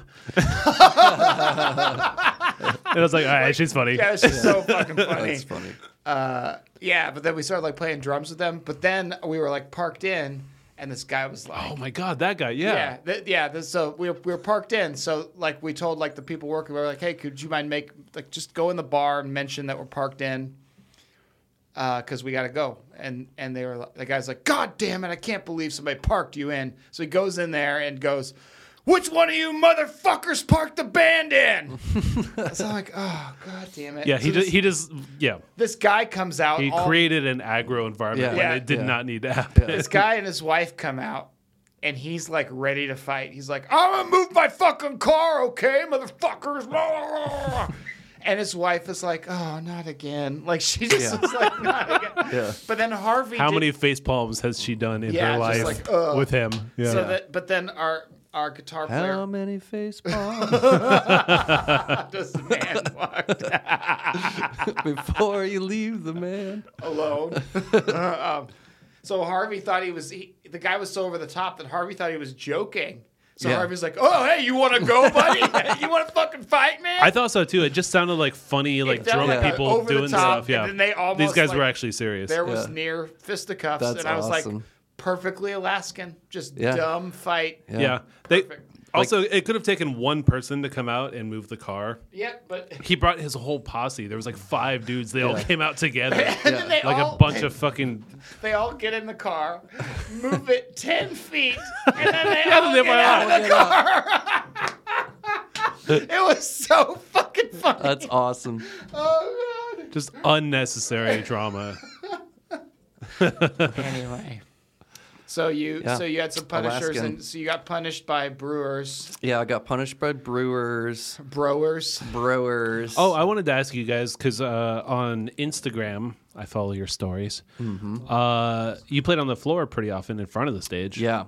And I was like, "All right, she's funny." Yeah, it's just so fucking funny. That's funny. Yeah, but then we started like playing drums with them. But then we were like parked in, and this guy was like, Oh my god, that guy! Yeah. So we were parked in. So like we told like the people working, we were like, hey, could you mind just go in the bar and mention that we're parked in, because we got to go. And they were the guy's like, God damn it, I can't believe somebody parked you in. So he goes in there and goes, which one of you motherfuckers parked the band in? So I'm like, oh god damn it. Yeah, So this guy comes out. he created an aggro environment Yeah. when it did Yeah. not need to happen. This guy and his wife come out, and he's like ready to fight. He's like, I'm gonna move my fucking car, okay, motherfuckers. And his wife is like, oh, not again. Like she just was like, not again. Yeah. But then Harvey. How did- many face palms has she done in Yeah, her just life like, ugh. with him? Yeah. So that, but then our guitar player. How many face palms Does the man walked before you leave the man? alone? So Harvey thought the guy was so over the top that Harvey thought he was joking. So Yeah. Harvey's like, "Oh, hey, you want to go, buddy? You want to fucking fight, man?" I thought so too. It just sounded like funny, like felt drunk like people over the doing top, stuff. Yeah, and then they almost, these guys like, were actually serious. there was Yeah. near fisticuffs, That's and I was like, awesome. perfectly Alaskan, just Yeah. dumb fight. Yeah, they Perfect. also it could have taken one person to come out and move the car. Yeah, but He brought his whole posse. There was like 5 dudes. They all came out together, and then they like all, a bunch of fucking. They all get in the car, move it 10 feet, and then they all they get out of the car. It was so fucking funny. That's awesome. Oh god. Just unnecessary drama. Anyway. So you Yeah. had some punishers, Alaskan. and so you got punished by brewers, Yeah, I got punished by brewers. Oh, I wanted to ask you guys because on Instagram, I follow your stories. You played on the floor pretty often in front of the stage. Yeah.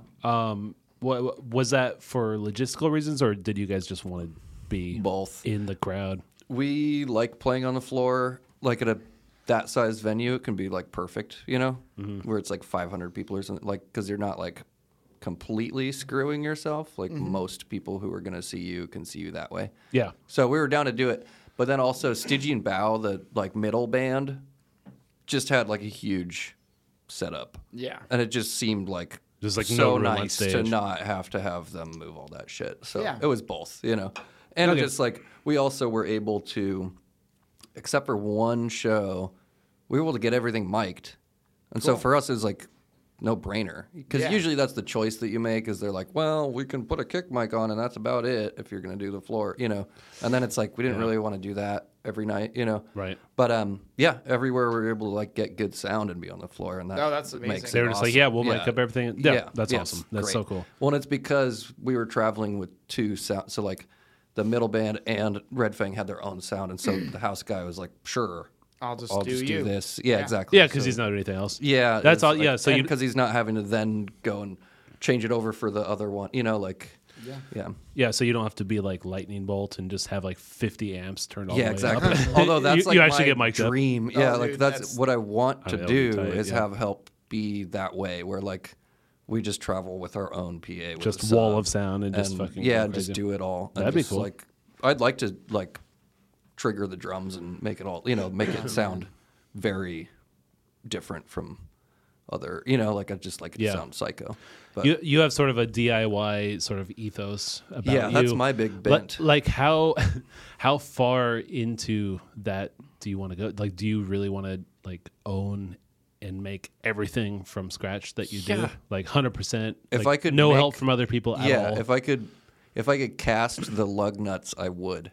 What was that for logistical reasons, or did you guys just want to be Both. in the crowd? We like playing on the floor, like at that size venue. It can be like perfect, you know, where it's like 500 people or something. Like, because you're not like completely screwing yourself. Like most people who are going to see you can see you that way. Yeah. So we were down to do it, but then also Stygian Bow, the like middle band, just had like a huge setup. Yeah. And it just seemed like Just like no so room on nice to stage. not have to have them move all that shit. So Yeah. it was both, you know. And Okay. just like we also were able to, except for one show, we were able to get everything mic'd. And so Cool. for us, it was like no brainer. Because Yeah. usually that's the choice that you make is they're like, well, we can put a kick mic on and that's about it if you're going to do the floor, you know. And then it's like we didn't really want to do that every night, you know. Right. But yeah, everywhere we were able to like get good sound and be on the floor, and that Oh, that's amazing. makes They it were just like, awesome. yeah, we'll make up everything. Yeah, that's it's awesome. That's great. so cool. Well, and it's because we were traveling with 2 sound, so like the middle band and Red Fang had their own sound, and so the house guy was like, sure, I'll just I'll do just you. do this. Yeah, exactly. Yeah, because So- he's not doing anything else. Yeah, That's it's all. like- Yeah, so and you because he's not having to then go and change it over for the other one, you know, like yeah. so you don't have to be like lightning bolt and just have like 50 amps turned all Yeah, the way up. exactly. Although that's you, like you actually my get mic'd up. dream. Yeah, Oh, like dude, that's that's- what I want to mean, that'll be do tight, is yeah. have help be that way, where like we just travel with our own PA, with Just a wall sub of sound and just fucking yeah, go and just crazy. do it all. And That'd be just, cool. Like, I'd like to like trigger the drums and make it all, you know, make it sound very different from other, you know, like I just like it to Yeah. sound psycho. But You have sort of a DIY sort of ethos about yeah, you. that's my big bent. Like how how far into that do you want to go? Like, do you really want to like own and make everything from scratch that you do? Yeah. Like 100%. If like, I could no make- help from other people at yeah, all. if I could cast the lug nuts, I would.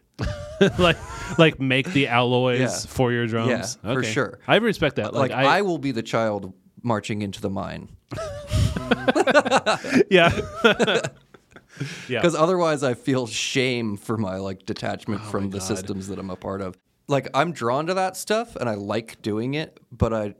like make the alloys Yeah. for your drums. Yeah, for Okay. sure. I respect that. Like I will be the child marching into the mine. yeah. Yeah. Because otherwise I feel shame for my like detachment from the God. systems that I'm a part of. Like I'm drawn to that stuff and I like doing it, but I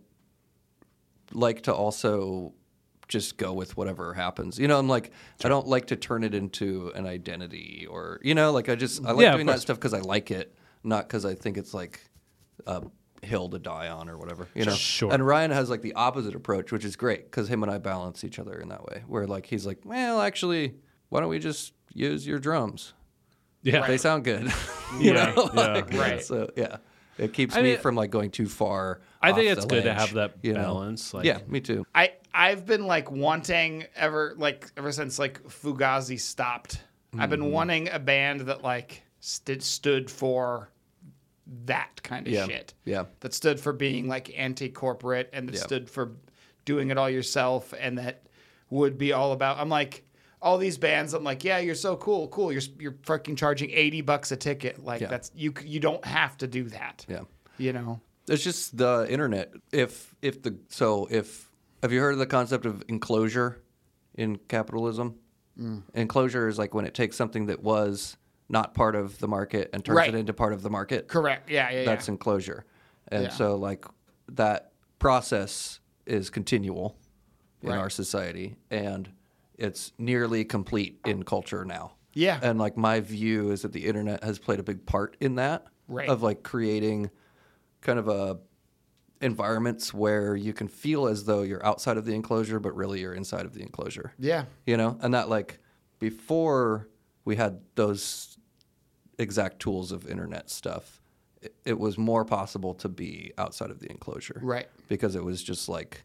like to also just go with whatever happens. You know, I'm like, I don't like to turn it into an identity or, you know, like I like Yeah, of doing that course. stuff because I like it, not because I think it's like a hill to die on or whatever, you know? Sure. And Ryan has like the opposite approach, which is great because him and I balance each other in that way where like, he's like, well, actually, why don't we just use your drums? Yeah. They sound good. Yeah. know? Yeah. Like, Right. So, yeah. It keeps I me mean, from like going too far. I think off it's the good to ledge, have that you know? balance. Like, Yeah, me too. I've been like wanting ever since like Fugazi stopped. I've been wanting a band that like stood for that kind of Yeah. shit. Yeah. That stood for being like anti-corporate and that Yeah. stood for doing it all yourself and that would be all about. I'm like all these bands. I'm like, yeah, you're so cool. You're fucking charging $80 a ticket. Like Yeah. that's you don't have to do that. Yeah. You know. It's just the internet. If have you heard of the concept of enclosure in capitalism? Enclosure is like when it takes something that was not part of the market and turns Right. it into part of the market. Correct. Yeah. That's enclosure. And Yeah. so like that process is continual in Right. our society and it's nearly complete in culture now. Yeah. And like my view is that the internet has played a big part in that Right. of like creating kind of a environments where you can feel as though you're outside of the enclosure, but really you're inside of the enclosure. Yeah. You know, and that like before we had those exact tools of internet stuff, it was more possible to be outside of the enclosure. Right. Because it was just like,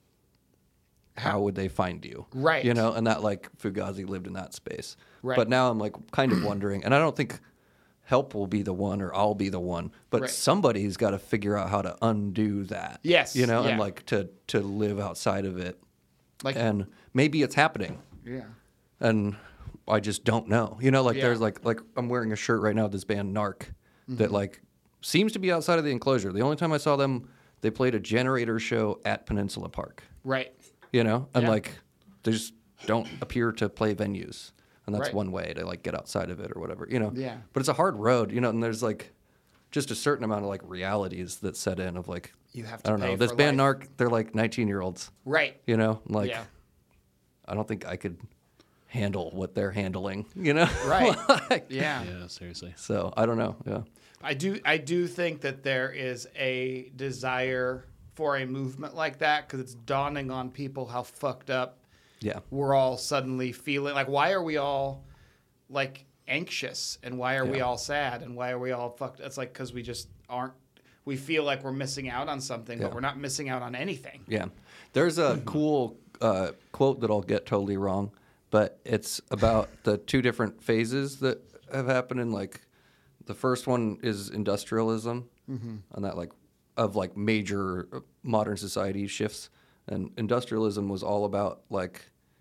how would they find you? Right. You know, and that like Fugazi lived in that space. Right. But now I'm like kind of wondering, and I don't think help will be the one or I'll be the one, but Right. somebody's got to figure out how to undo that. Yes, You know, yeah. and like to live outside of it. Like And maybe it's happening. yeah. And I just don't know. You know, like Yeah. there's like I'm wearing a shirt right now, this band Narc, Mm-hmm. that like seems to be outside of the enclosure. The only time I saw them, they played a Generator show at Peninsula Park. Right. You know? And Yeah. like they just don't appear to play venues. And that's Right. one way to like get outside of it or whatever, you know? Yeah. But it's a hard road, you know, and there's like just a certain amount of like realities that set in of like, You have to I don't pay know, this for band life. Narc, they're like 19-year-olds, Right. you know? Like, yeah. I don't think I could handle what they're handling, you know? Right. Like, Yeah. Yeah, seriously. So I don't know. Yeah. I do think that there is a desire for a movement like that because it's dawning on people how fucked up Yeah. we're all suddenly feeling. Like, why are we all like anxious and why are we Yeah. all sad and why are we all fucked? It's like because we just aren't. We feel like we're missing out on something, Yeah. but we're not missing out on anything. Yeah. There's a cool quote that I'll get totally wrong, but it's about the two different phases that have happened in like the first one is industrialism and that like of like major modern society shifts. And industrialism was all about like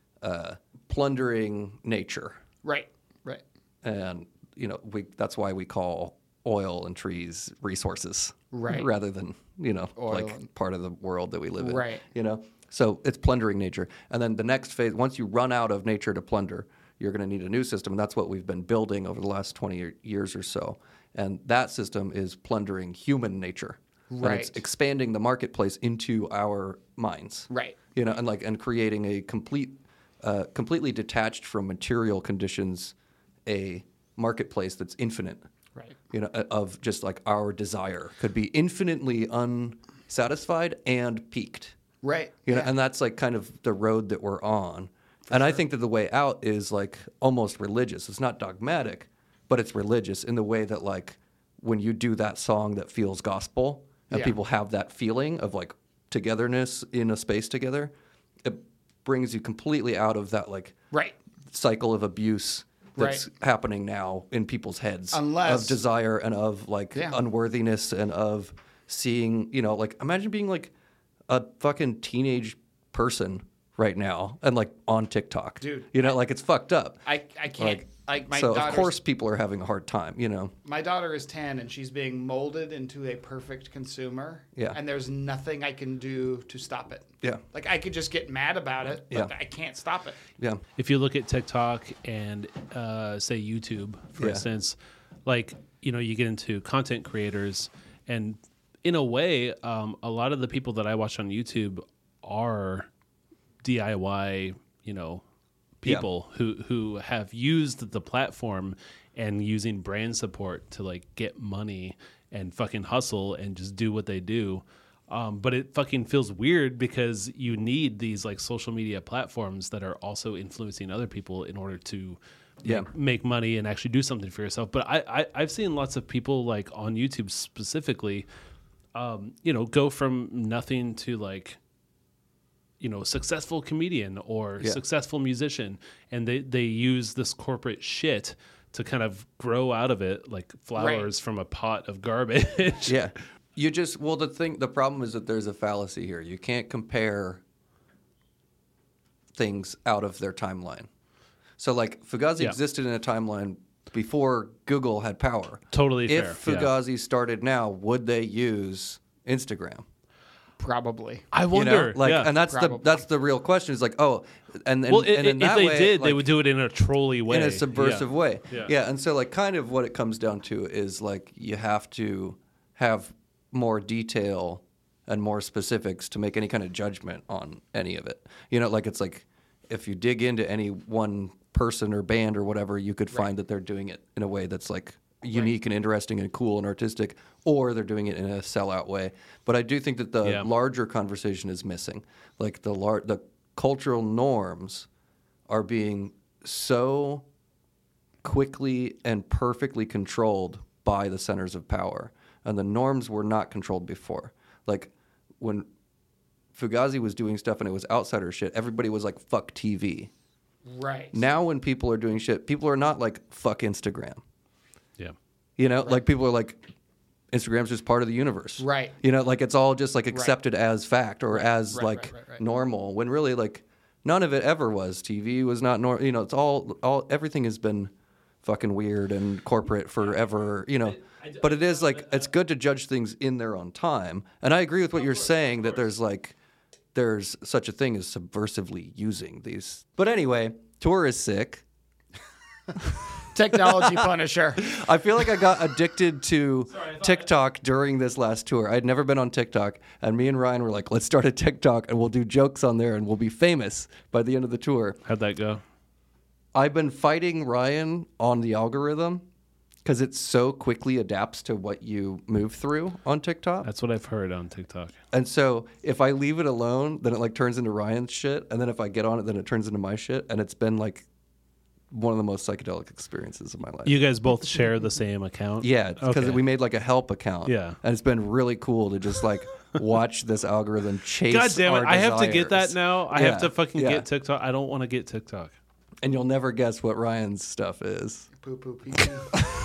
plundering nature. Right. Right. And you know that's why we call oil and trees resources, Right. rather than Oil like and- part of the world that we live in, Right. So it's plundering nature, and then the next phase, once you run out of nature to plunder, you're going to need a new system, and that's what we've been building over the last 20 years or so, and that system is plundering human nature. And it's Right. expanding the marketplace into our minds, Right. and creating a completely detached from material conditions, a marketplace that's infinite, Right. of just like our desire could be infinitely unsatisfied and peaked, Right. and that's like kind of the road that we're on. I think that the way out is like almost religious. It's not dogmatic, but it's religious in the way that like when you do that song that feels gospel and Yeah. people have that feeling of like togetherness in a space together, it brings you completely out of that like Right. cycle of abuse that's Right. happening now in people's heads Unless- of desire and of like Yeah. unworthiness and of seeing, like imagine being like a fucking teenage person right now and like on TikTok. Dude, like it's fucked up. I can't. Like- like my So of daughter's- course people are having a hard time, you know. My daughter is 10 and she's being molded into a perfect consumer. Yeah. And there's nothing I can do to stop it. Yeah. Like I could just get mad about it, but Yeah. I can't stop it. Yeah. If you look at TikTok and say YouTube, for Yeah. instance, like, you know, you get into content creators, and in a way, a lot of the people that I watch on YouTube are DIY, you know, people who have used the platform and using brand support to like get money and fucking hustle and just do what they do. But it fucking feels weird because you need these like social media platforms that are also influencing other people in order to make money and actually do something for yourself. But I've seen lots of people like on YouTube specifically, you know, go from nothing to like, you know, successful comedian or successful musician, and they use this corporate shit to kind of grow out of it like flowers from a pot of garbage. Yeah. You just the problem is that there's a fallacy here. You can't compare things out of their timeline. So like Fugazi existed in a timeline before Google had power. Totally fair. If Fugazi started now, would they use Instagram? Probably. I You wonder. know? Like, yeah. and that's the real question. Is like, oh, and well, and in if that they way, did, like, they would do it in a trolly way, in a subversive way. Yeah. Yeah, and so like kind of what it comes down to is like you have to have more detail and more specifics to make any kind of judgment on any of it. You know, like it's like if you dig into any one person or band or whatever, you could find that they're doing it in a way that's like unique and interesting and cool and artistic, or they're doing it in a sellout way. But I do think that the larger conversation is missing. Like the cultural norms are being so quickly and perfectly controlled by the centers of power, and the norms were not controlled before. Like when Fugazi was doing stuff and it was outsider shit, everybody was like, fuck TV. Right. Now when people are doing shit, people are not like, fuck Instagram. Yeah. You know, like people are like, Instagram's just part of the universe. Right. You know, like it's all just like accepted as fact or as like right. normal, when really like none of it ever was. TV was not normal. You know, it's all everything has been fucking weird and corporate forever, you know. But it is like, it's good to judge things in their own time. And I agree with what you're saying that there's such a thing as subversively using these. But anyway, tour is sick. Technology Punisher. I feel like I got addicted to TikTok during this last tour. I'd never been on TikTok, and me and Ryan were like, let's start a TikTok and we'll do jokes on there and we'll be famous by the end of the tour. How'd that go? I've been fighting Ryan on the algorithm because it so quickly adapts to what you move through on TikTok. That's what I've heard on TikTok. And so if I leave it alone, then it like turns into Ryan's shit. And then if I get on it, then it turns into my shit. And it's been like one of the most psychedelic experiences of my life. You guys both share the same account? Yeah, because Okay. we made like a help account. Yeah. And it's been really cool to just like watch this algorithm chase God damn it. our I have to get that desires. now. I Yeah, have to fucking yeah. get TikTok. I don't want to get TikTok. And you'll never guess what Ryan's stuff is. Poo poo pee pee.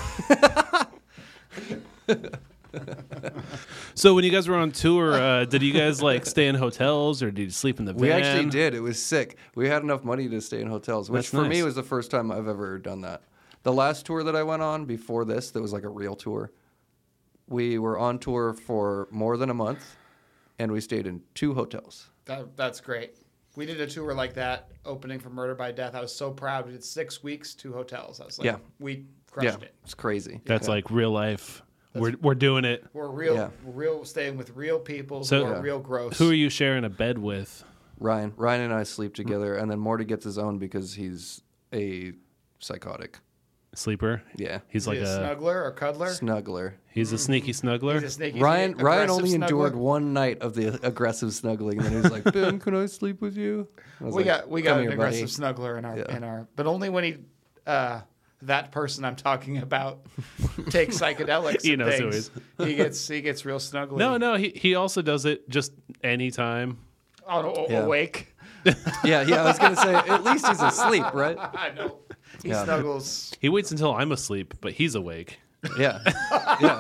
So when you guys were on tour, did you guys like stay in hotels or did you sleep in the van? We actually did. It was sick. We had enough money to stay in hotels, which That's for me nice. was the first time I've ever done that. The last tour that I went on before this, that was like a real tour, we were on tour for more than a month, and we stayed in 2 hotels. That's great. We did a tour like that, opening for Murder by Death. I was so proud. We did 6 weeks, 2 hotels. I was like, Yeah. we crushed it. It's crazy. That's Yeah. like real life. We're doing it. We're real, Yeah. real staying with real people So- who are Yeah. real gross. Who are you sharing a bed with? Ryan and I sleep together, and then Morty gets his own because he's a psychotic. Sleeper? Yeah. He's Is like he a snuggler or cuddler? Snuggler. He's a sneaky snuggler. He's a sneaky, Ryan aggressive only endured snuggler. one night of the aggressive snuggling, and then he was like, "Ben, can I sleep with you?" I was We like, got "Come an here, buddy." aggressive snuggler in our Yeah. but only when he that person I'm talking about takes psychedelics. He and knows who things. He gets real snuggly. No, he also does it just anytime. Yeah. Awake. Yeah, I was gonna say at least he's asleep, right? I know. He Yeah. snuggles. He waits until I'm asleep, but he's awake. Yeah.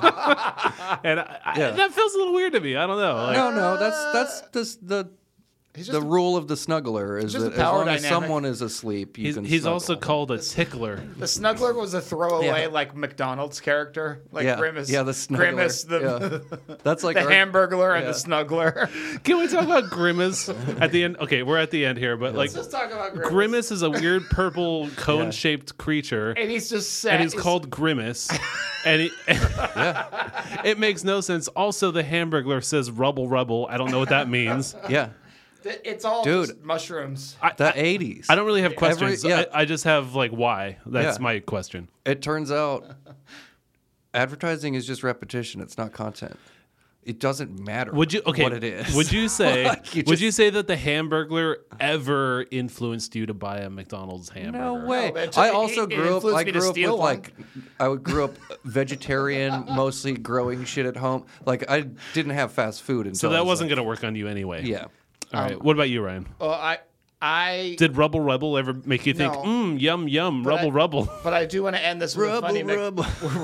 And that feels a little weird to me. I don't know. Like, No, that's just the the rule of the snuggler is just that a as power long as dynamic. someone is asleep, you can He's snuggle. also called a tickler. The snuggler was a throwaway, Yeah. like McDonald's character, like Yeah. Grimace. Yeah, the snuggler. Grimace, That's like the our- Hamburglar and yeah. the snuggler. Can we talk about Grimace at the end? Okay, we're at the end here, but like Let's just talk about Grimace. Grimace is a weird purple cone-shaped creature, And he's just sad. and he's called Grimace, and it makes no sense. Also, the Hamburglar says "rubble, rubble." I don't know what that means. Yeah, It's all Dude. just mushrooms. the 80s. I don't really have questions. yeah. I just have like why. That's Yeah. my question. It turns out advertising is just repetition. It's not content. It doesn't matter What it is. Would you say Like, you would just- you say that the Hamburglar ever influenced you to buy a McDonald's hamburger? No way. but I it also grew up. influenced I me to grew up with steal one. I grew up vegetarian, mostly growing shit at home. Like I didn't have fast food until. So I that was wasn't like, going to work on you anyway. Yeah. All right. What about you, Ryan? Well, I Did Rubble Rubble ever make you think, No. yum yum, rubble rubble? But I do want to end this with a funny Rubble.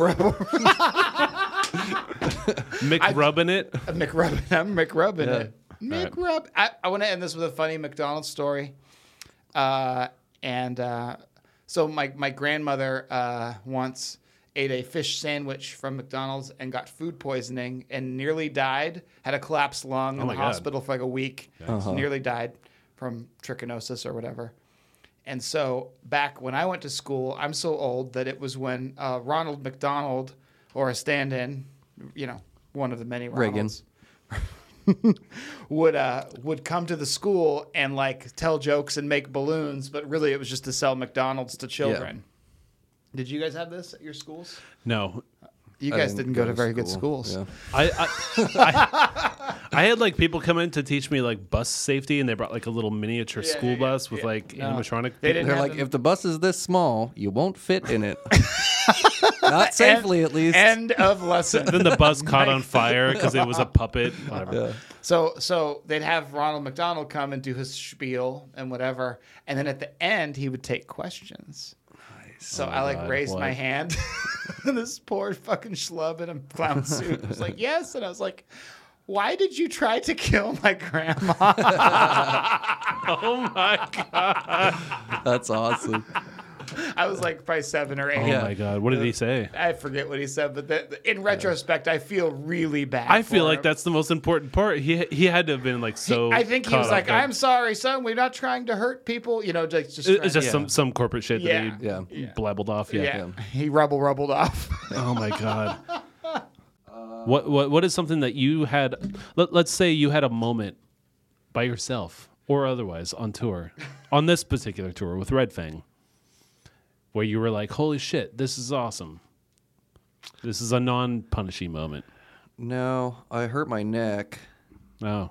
McRubbing it? McRubbin. I'm McRubbin Yeah. it. McRub. I want to end this with a funny McDonald's story. So my grandmother once ate a fish sandwich from McDonald's and got food poisoning and nearly died. Had a collapsed lung in my the God. hospital for like a week. Nearly died from trichinosis or whatever. And so back when I went to school, I'm so old that it was when Ronald McDonald, or a stand-in, one of the many Reagan. Ronalds, would come to the school and like tell jokes and make balloons, but really it was just to sell McDonald's to children. Did you guys have this at your schools? No. You I guys didn't go to very good school. schools. Yeah. I had like people come in to teach me like bus safety, and they brought like a little miniature Yeah, school yeah, bus with yeah. like No. animatronic. They didn't They're have like, them. if the bus is this small, you won't fit in it. Not safely, at least. End of lesson. Then the bus caught on fire because it was a puppet. Whatever. Yeah. So they'd have Ronald McDonald come and do his spiel and whatever, and then at the end he would take questions. So I like God, raised what? my hand, and this poor fucking schlub in a clown suit was like, "Yes," and I was like, "Why did you try to kill my grandma?" Oh my god. That's awesome. I was like probably 7 or 8. Oh Yeah. my god. What did he say? I forget what he said, but in retrospect, I feel really bad. I feel for like him. that's the most important part. He had to have been like so. I think he caught was off like, guard. "I'm sorry, son. We're not trying to hurt people." Just It's just Yeah. some corporate shit Yeah. that he Yeah. blabbled off. Yeah. yeah. He rubbled off. Oh my god. What is something that you had? Let's say you had a moment by yourself or otherwise on tour, on this particular tour with Red Fang, where you were like, "Holy shit, this is awesome. This is a non-punishy moment." No, I hurt my neck. Oh.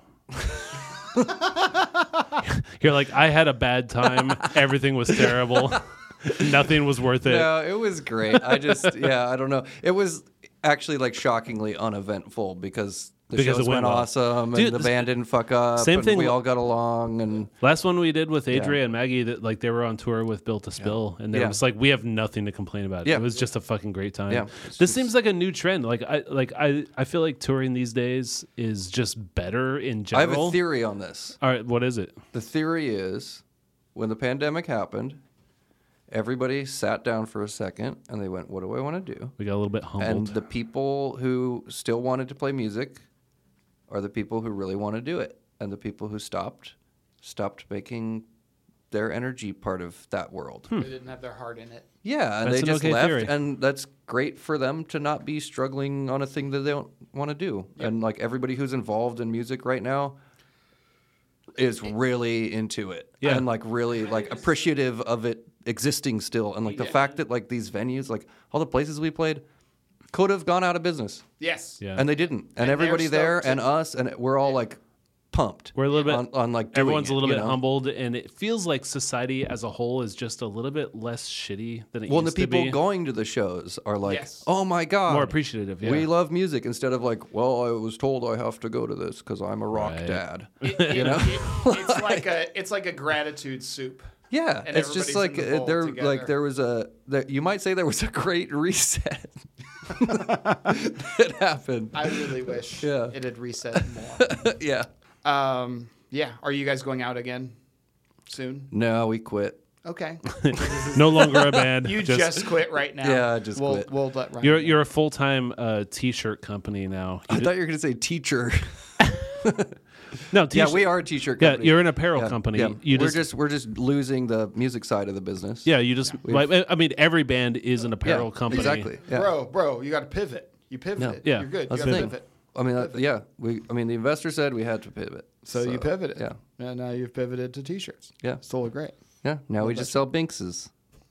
You're like, I had a bad time. Everything was terrible. Nothing was worth it. No, it was great. I just, I don't know. It was actually like shockingly uneventful because the Because shows it went went well. awesome Dude, and the band didn't fuck up. same and thing we with- all got along and Last one we did with Adria and Maggie, that like they were on tour with Built to Spill, and they Yeah. was like, we have nothing to complain about. Yeah. It was just a fucking great time. Yeah. This seems like a new trend. I feel like touring these days is just better in I have general. a theory on this. All right, what is it? The theory is when the pandemic happened, everybody sat down for a second and they went, what do I want to do? We got a little bit And humbled. the people who still wanted to play music are the people who really want to do it. And the people who stopped making their energy part of that world. They didn't have their heart in it. Yeah, and That's they an just okay left, theory. and that's great for them to not be struggling on a thing that they don't want to do. And like everybody who's involved in music right now is really into it, Yeah. and like really like appreciative of it existing still, and like the fact that like these venues, like all the places we played, could have gone out of business, Yes. Yeah. and they didn't. And And everybody they're there, stoked and us, and we're all like pumped. We're a little bit on like doing everyone's a it, little you bit know? humbled, and it feels like society as a whole is just a little bit less shitty than it Well, and the used to people be. going to the shows are like, Yes. "Oh my god, More appreciative. Yeah. we love music," instead of like, "Well, I was told I have to go to this because I'm a rock Right. dad." It's like a gratitude soup. Yeah, And it's just like everybody's in the bowl there, together. like there was you might say there was a great reset that happened. I really wish Yeah. it had reset more. Yeah, Yeah. Are you guys going out again soon? No, we quit. Okay. No longer a band. You just quit right now. Yeah, I just quit. We'll let Ryan You're a full-time T-shirt company now. I thought you were going to say teacher. No, Yeah, T-shirt. we are a t-shirt Yeah, company. you're an apparel Yeah, company. yeah. You We're just losing the music side of the business. Yeah, you just. Like, I mean, every band is an apparel company. Exactly. Yeah. Bro, you got to pivot. You pivoted. Yeah, You're good. that's You the got to thing. pivot. I mean, the investor said we had to pivot. So you pivoted. Yeah. And now you've pivoted to T-shirts. Yeah. Still look great. Yeah. Now we just sell Binkses.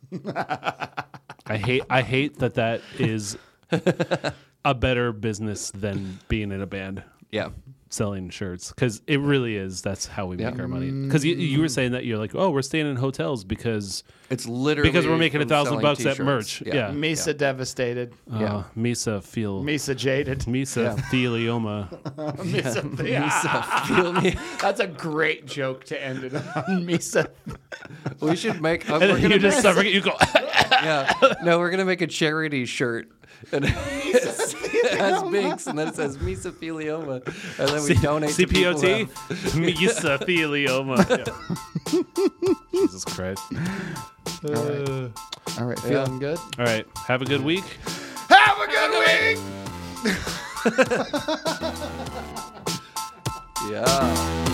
I hate that is a better business than being in a band Yeah. selling shirts, because it really is. That's how we make Yeah. our money. Because you were saying that you're like, oh, we're staying in hotels because It's literally we're making from $1,000 selling at t-shirts. merch. Yeah. Misa devastated. Yeah. Misa jaded. mesothelioma. Misa. Feel me? That's a great joke to end it on. Misa. We should make. And then you just suffocate. You go. Yeah. No, we're gonna make a charity shirt. And it has Binks, and then it says mesothelioma, and then we donate to people who CPOT, have- mesothelioma. Yeah. Jesus Christ! All right. Feeling good? All right, have a good week. Have a good week. Yeah.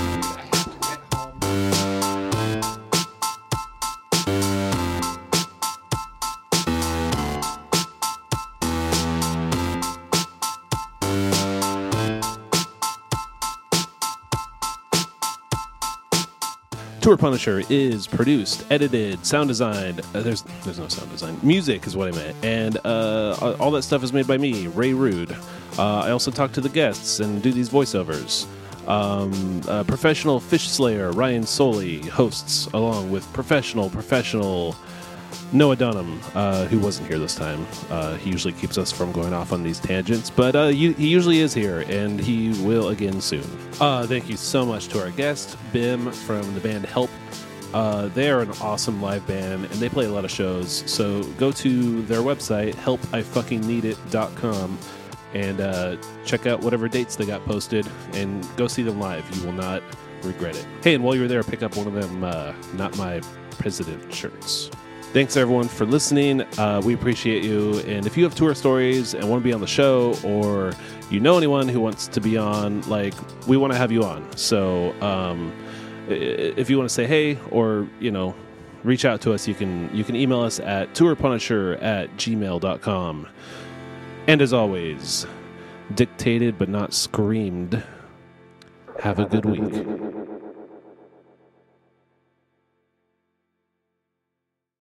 Tour Punisher is produced, edited, sound designed. There's no sound design. Music is what I meant, and all that stuff is made by me, Ray Rude. I also talk to the guests and do these voiceovers. Professional fish slayer Ryan Soley hosts, along with professional Noah Dunham, who wasn't here this time. He usually keeps us from going off on these tangents, but he usually is here, and he will again soon. Thank you so much to our guest, Bim, from the band Help. They are an awesome live band, and they play a lot of shows, so go to their website, helpifuckingneedit.com, and check out whatever dates they got posted, and go see them live. You will not regret it. Hey, and while you're there, pick up one of them Not My President shirts. Thanks, everyone, for listening. We appreciate you. And if you have tour stories and want to be on the show, or you know anyone who wants to be on, we want to have you on. So if you want to say hey, or, reach out to us, you can email us at tourpunisher@gmail.com. And as always, dictated but not screamed, have a good week.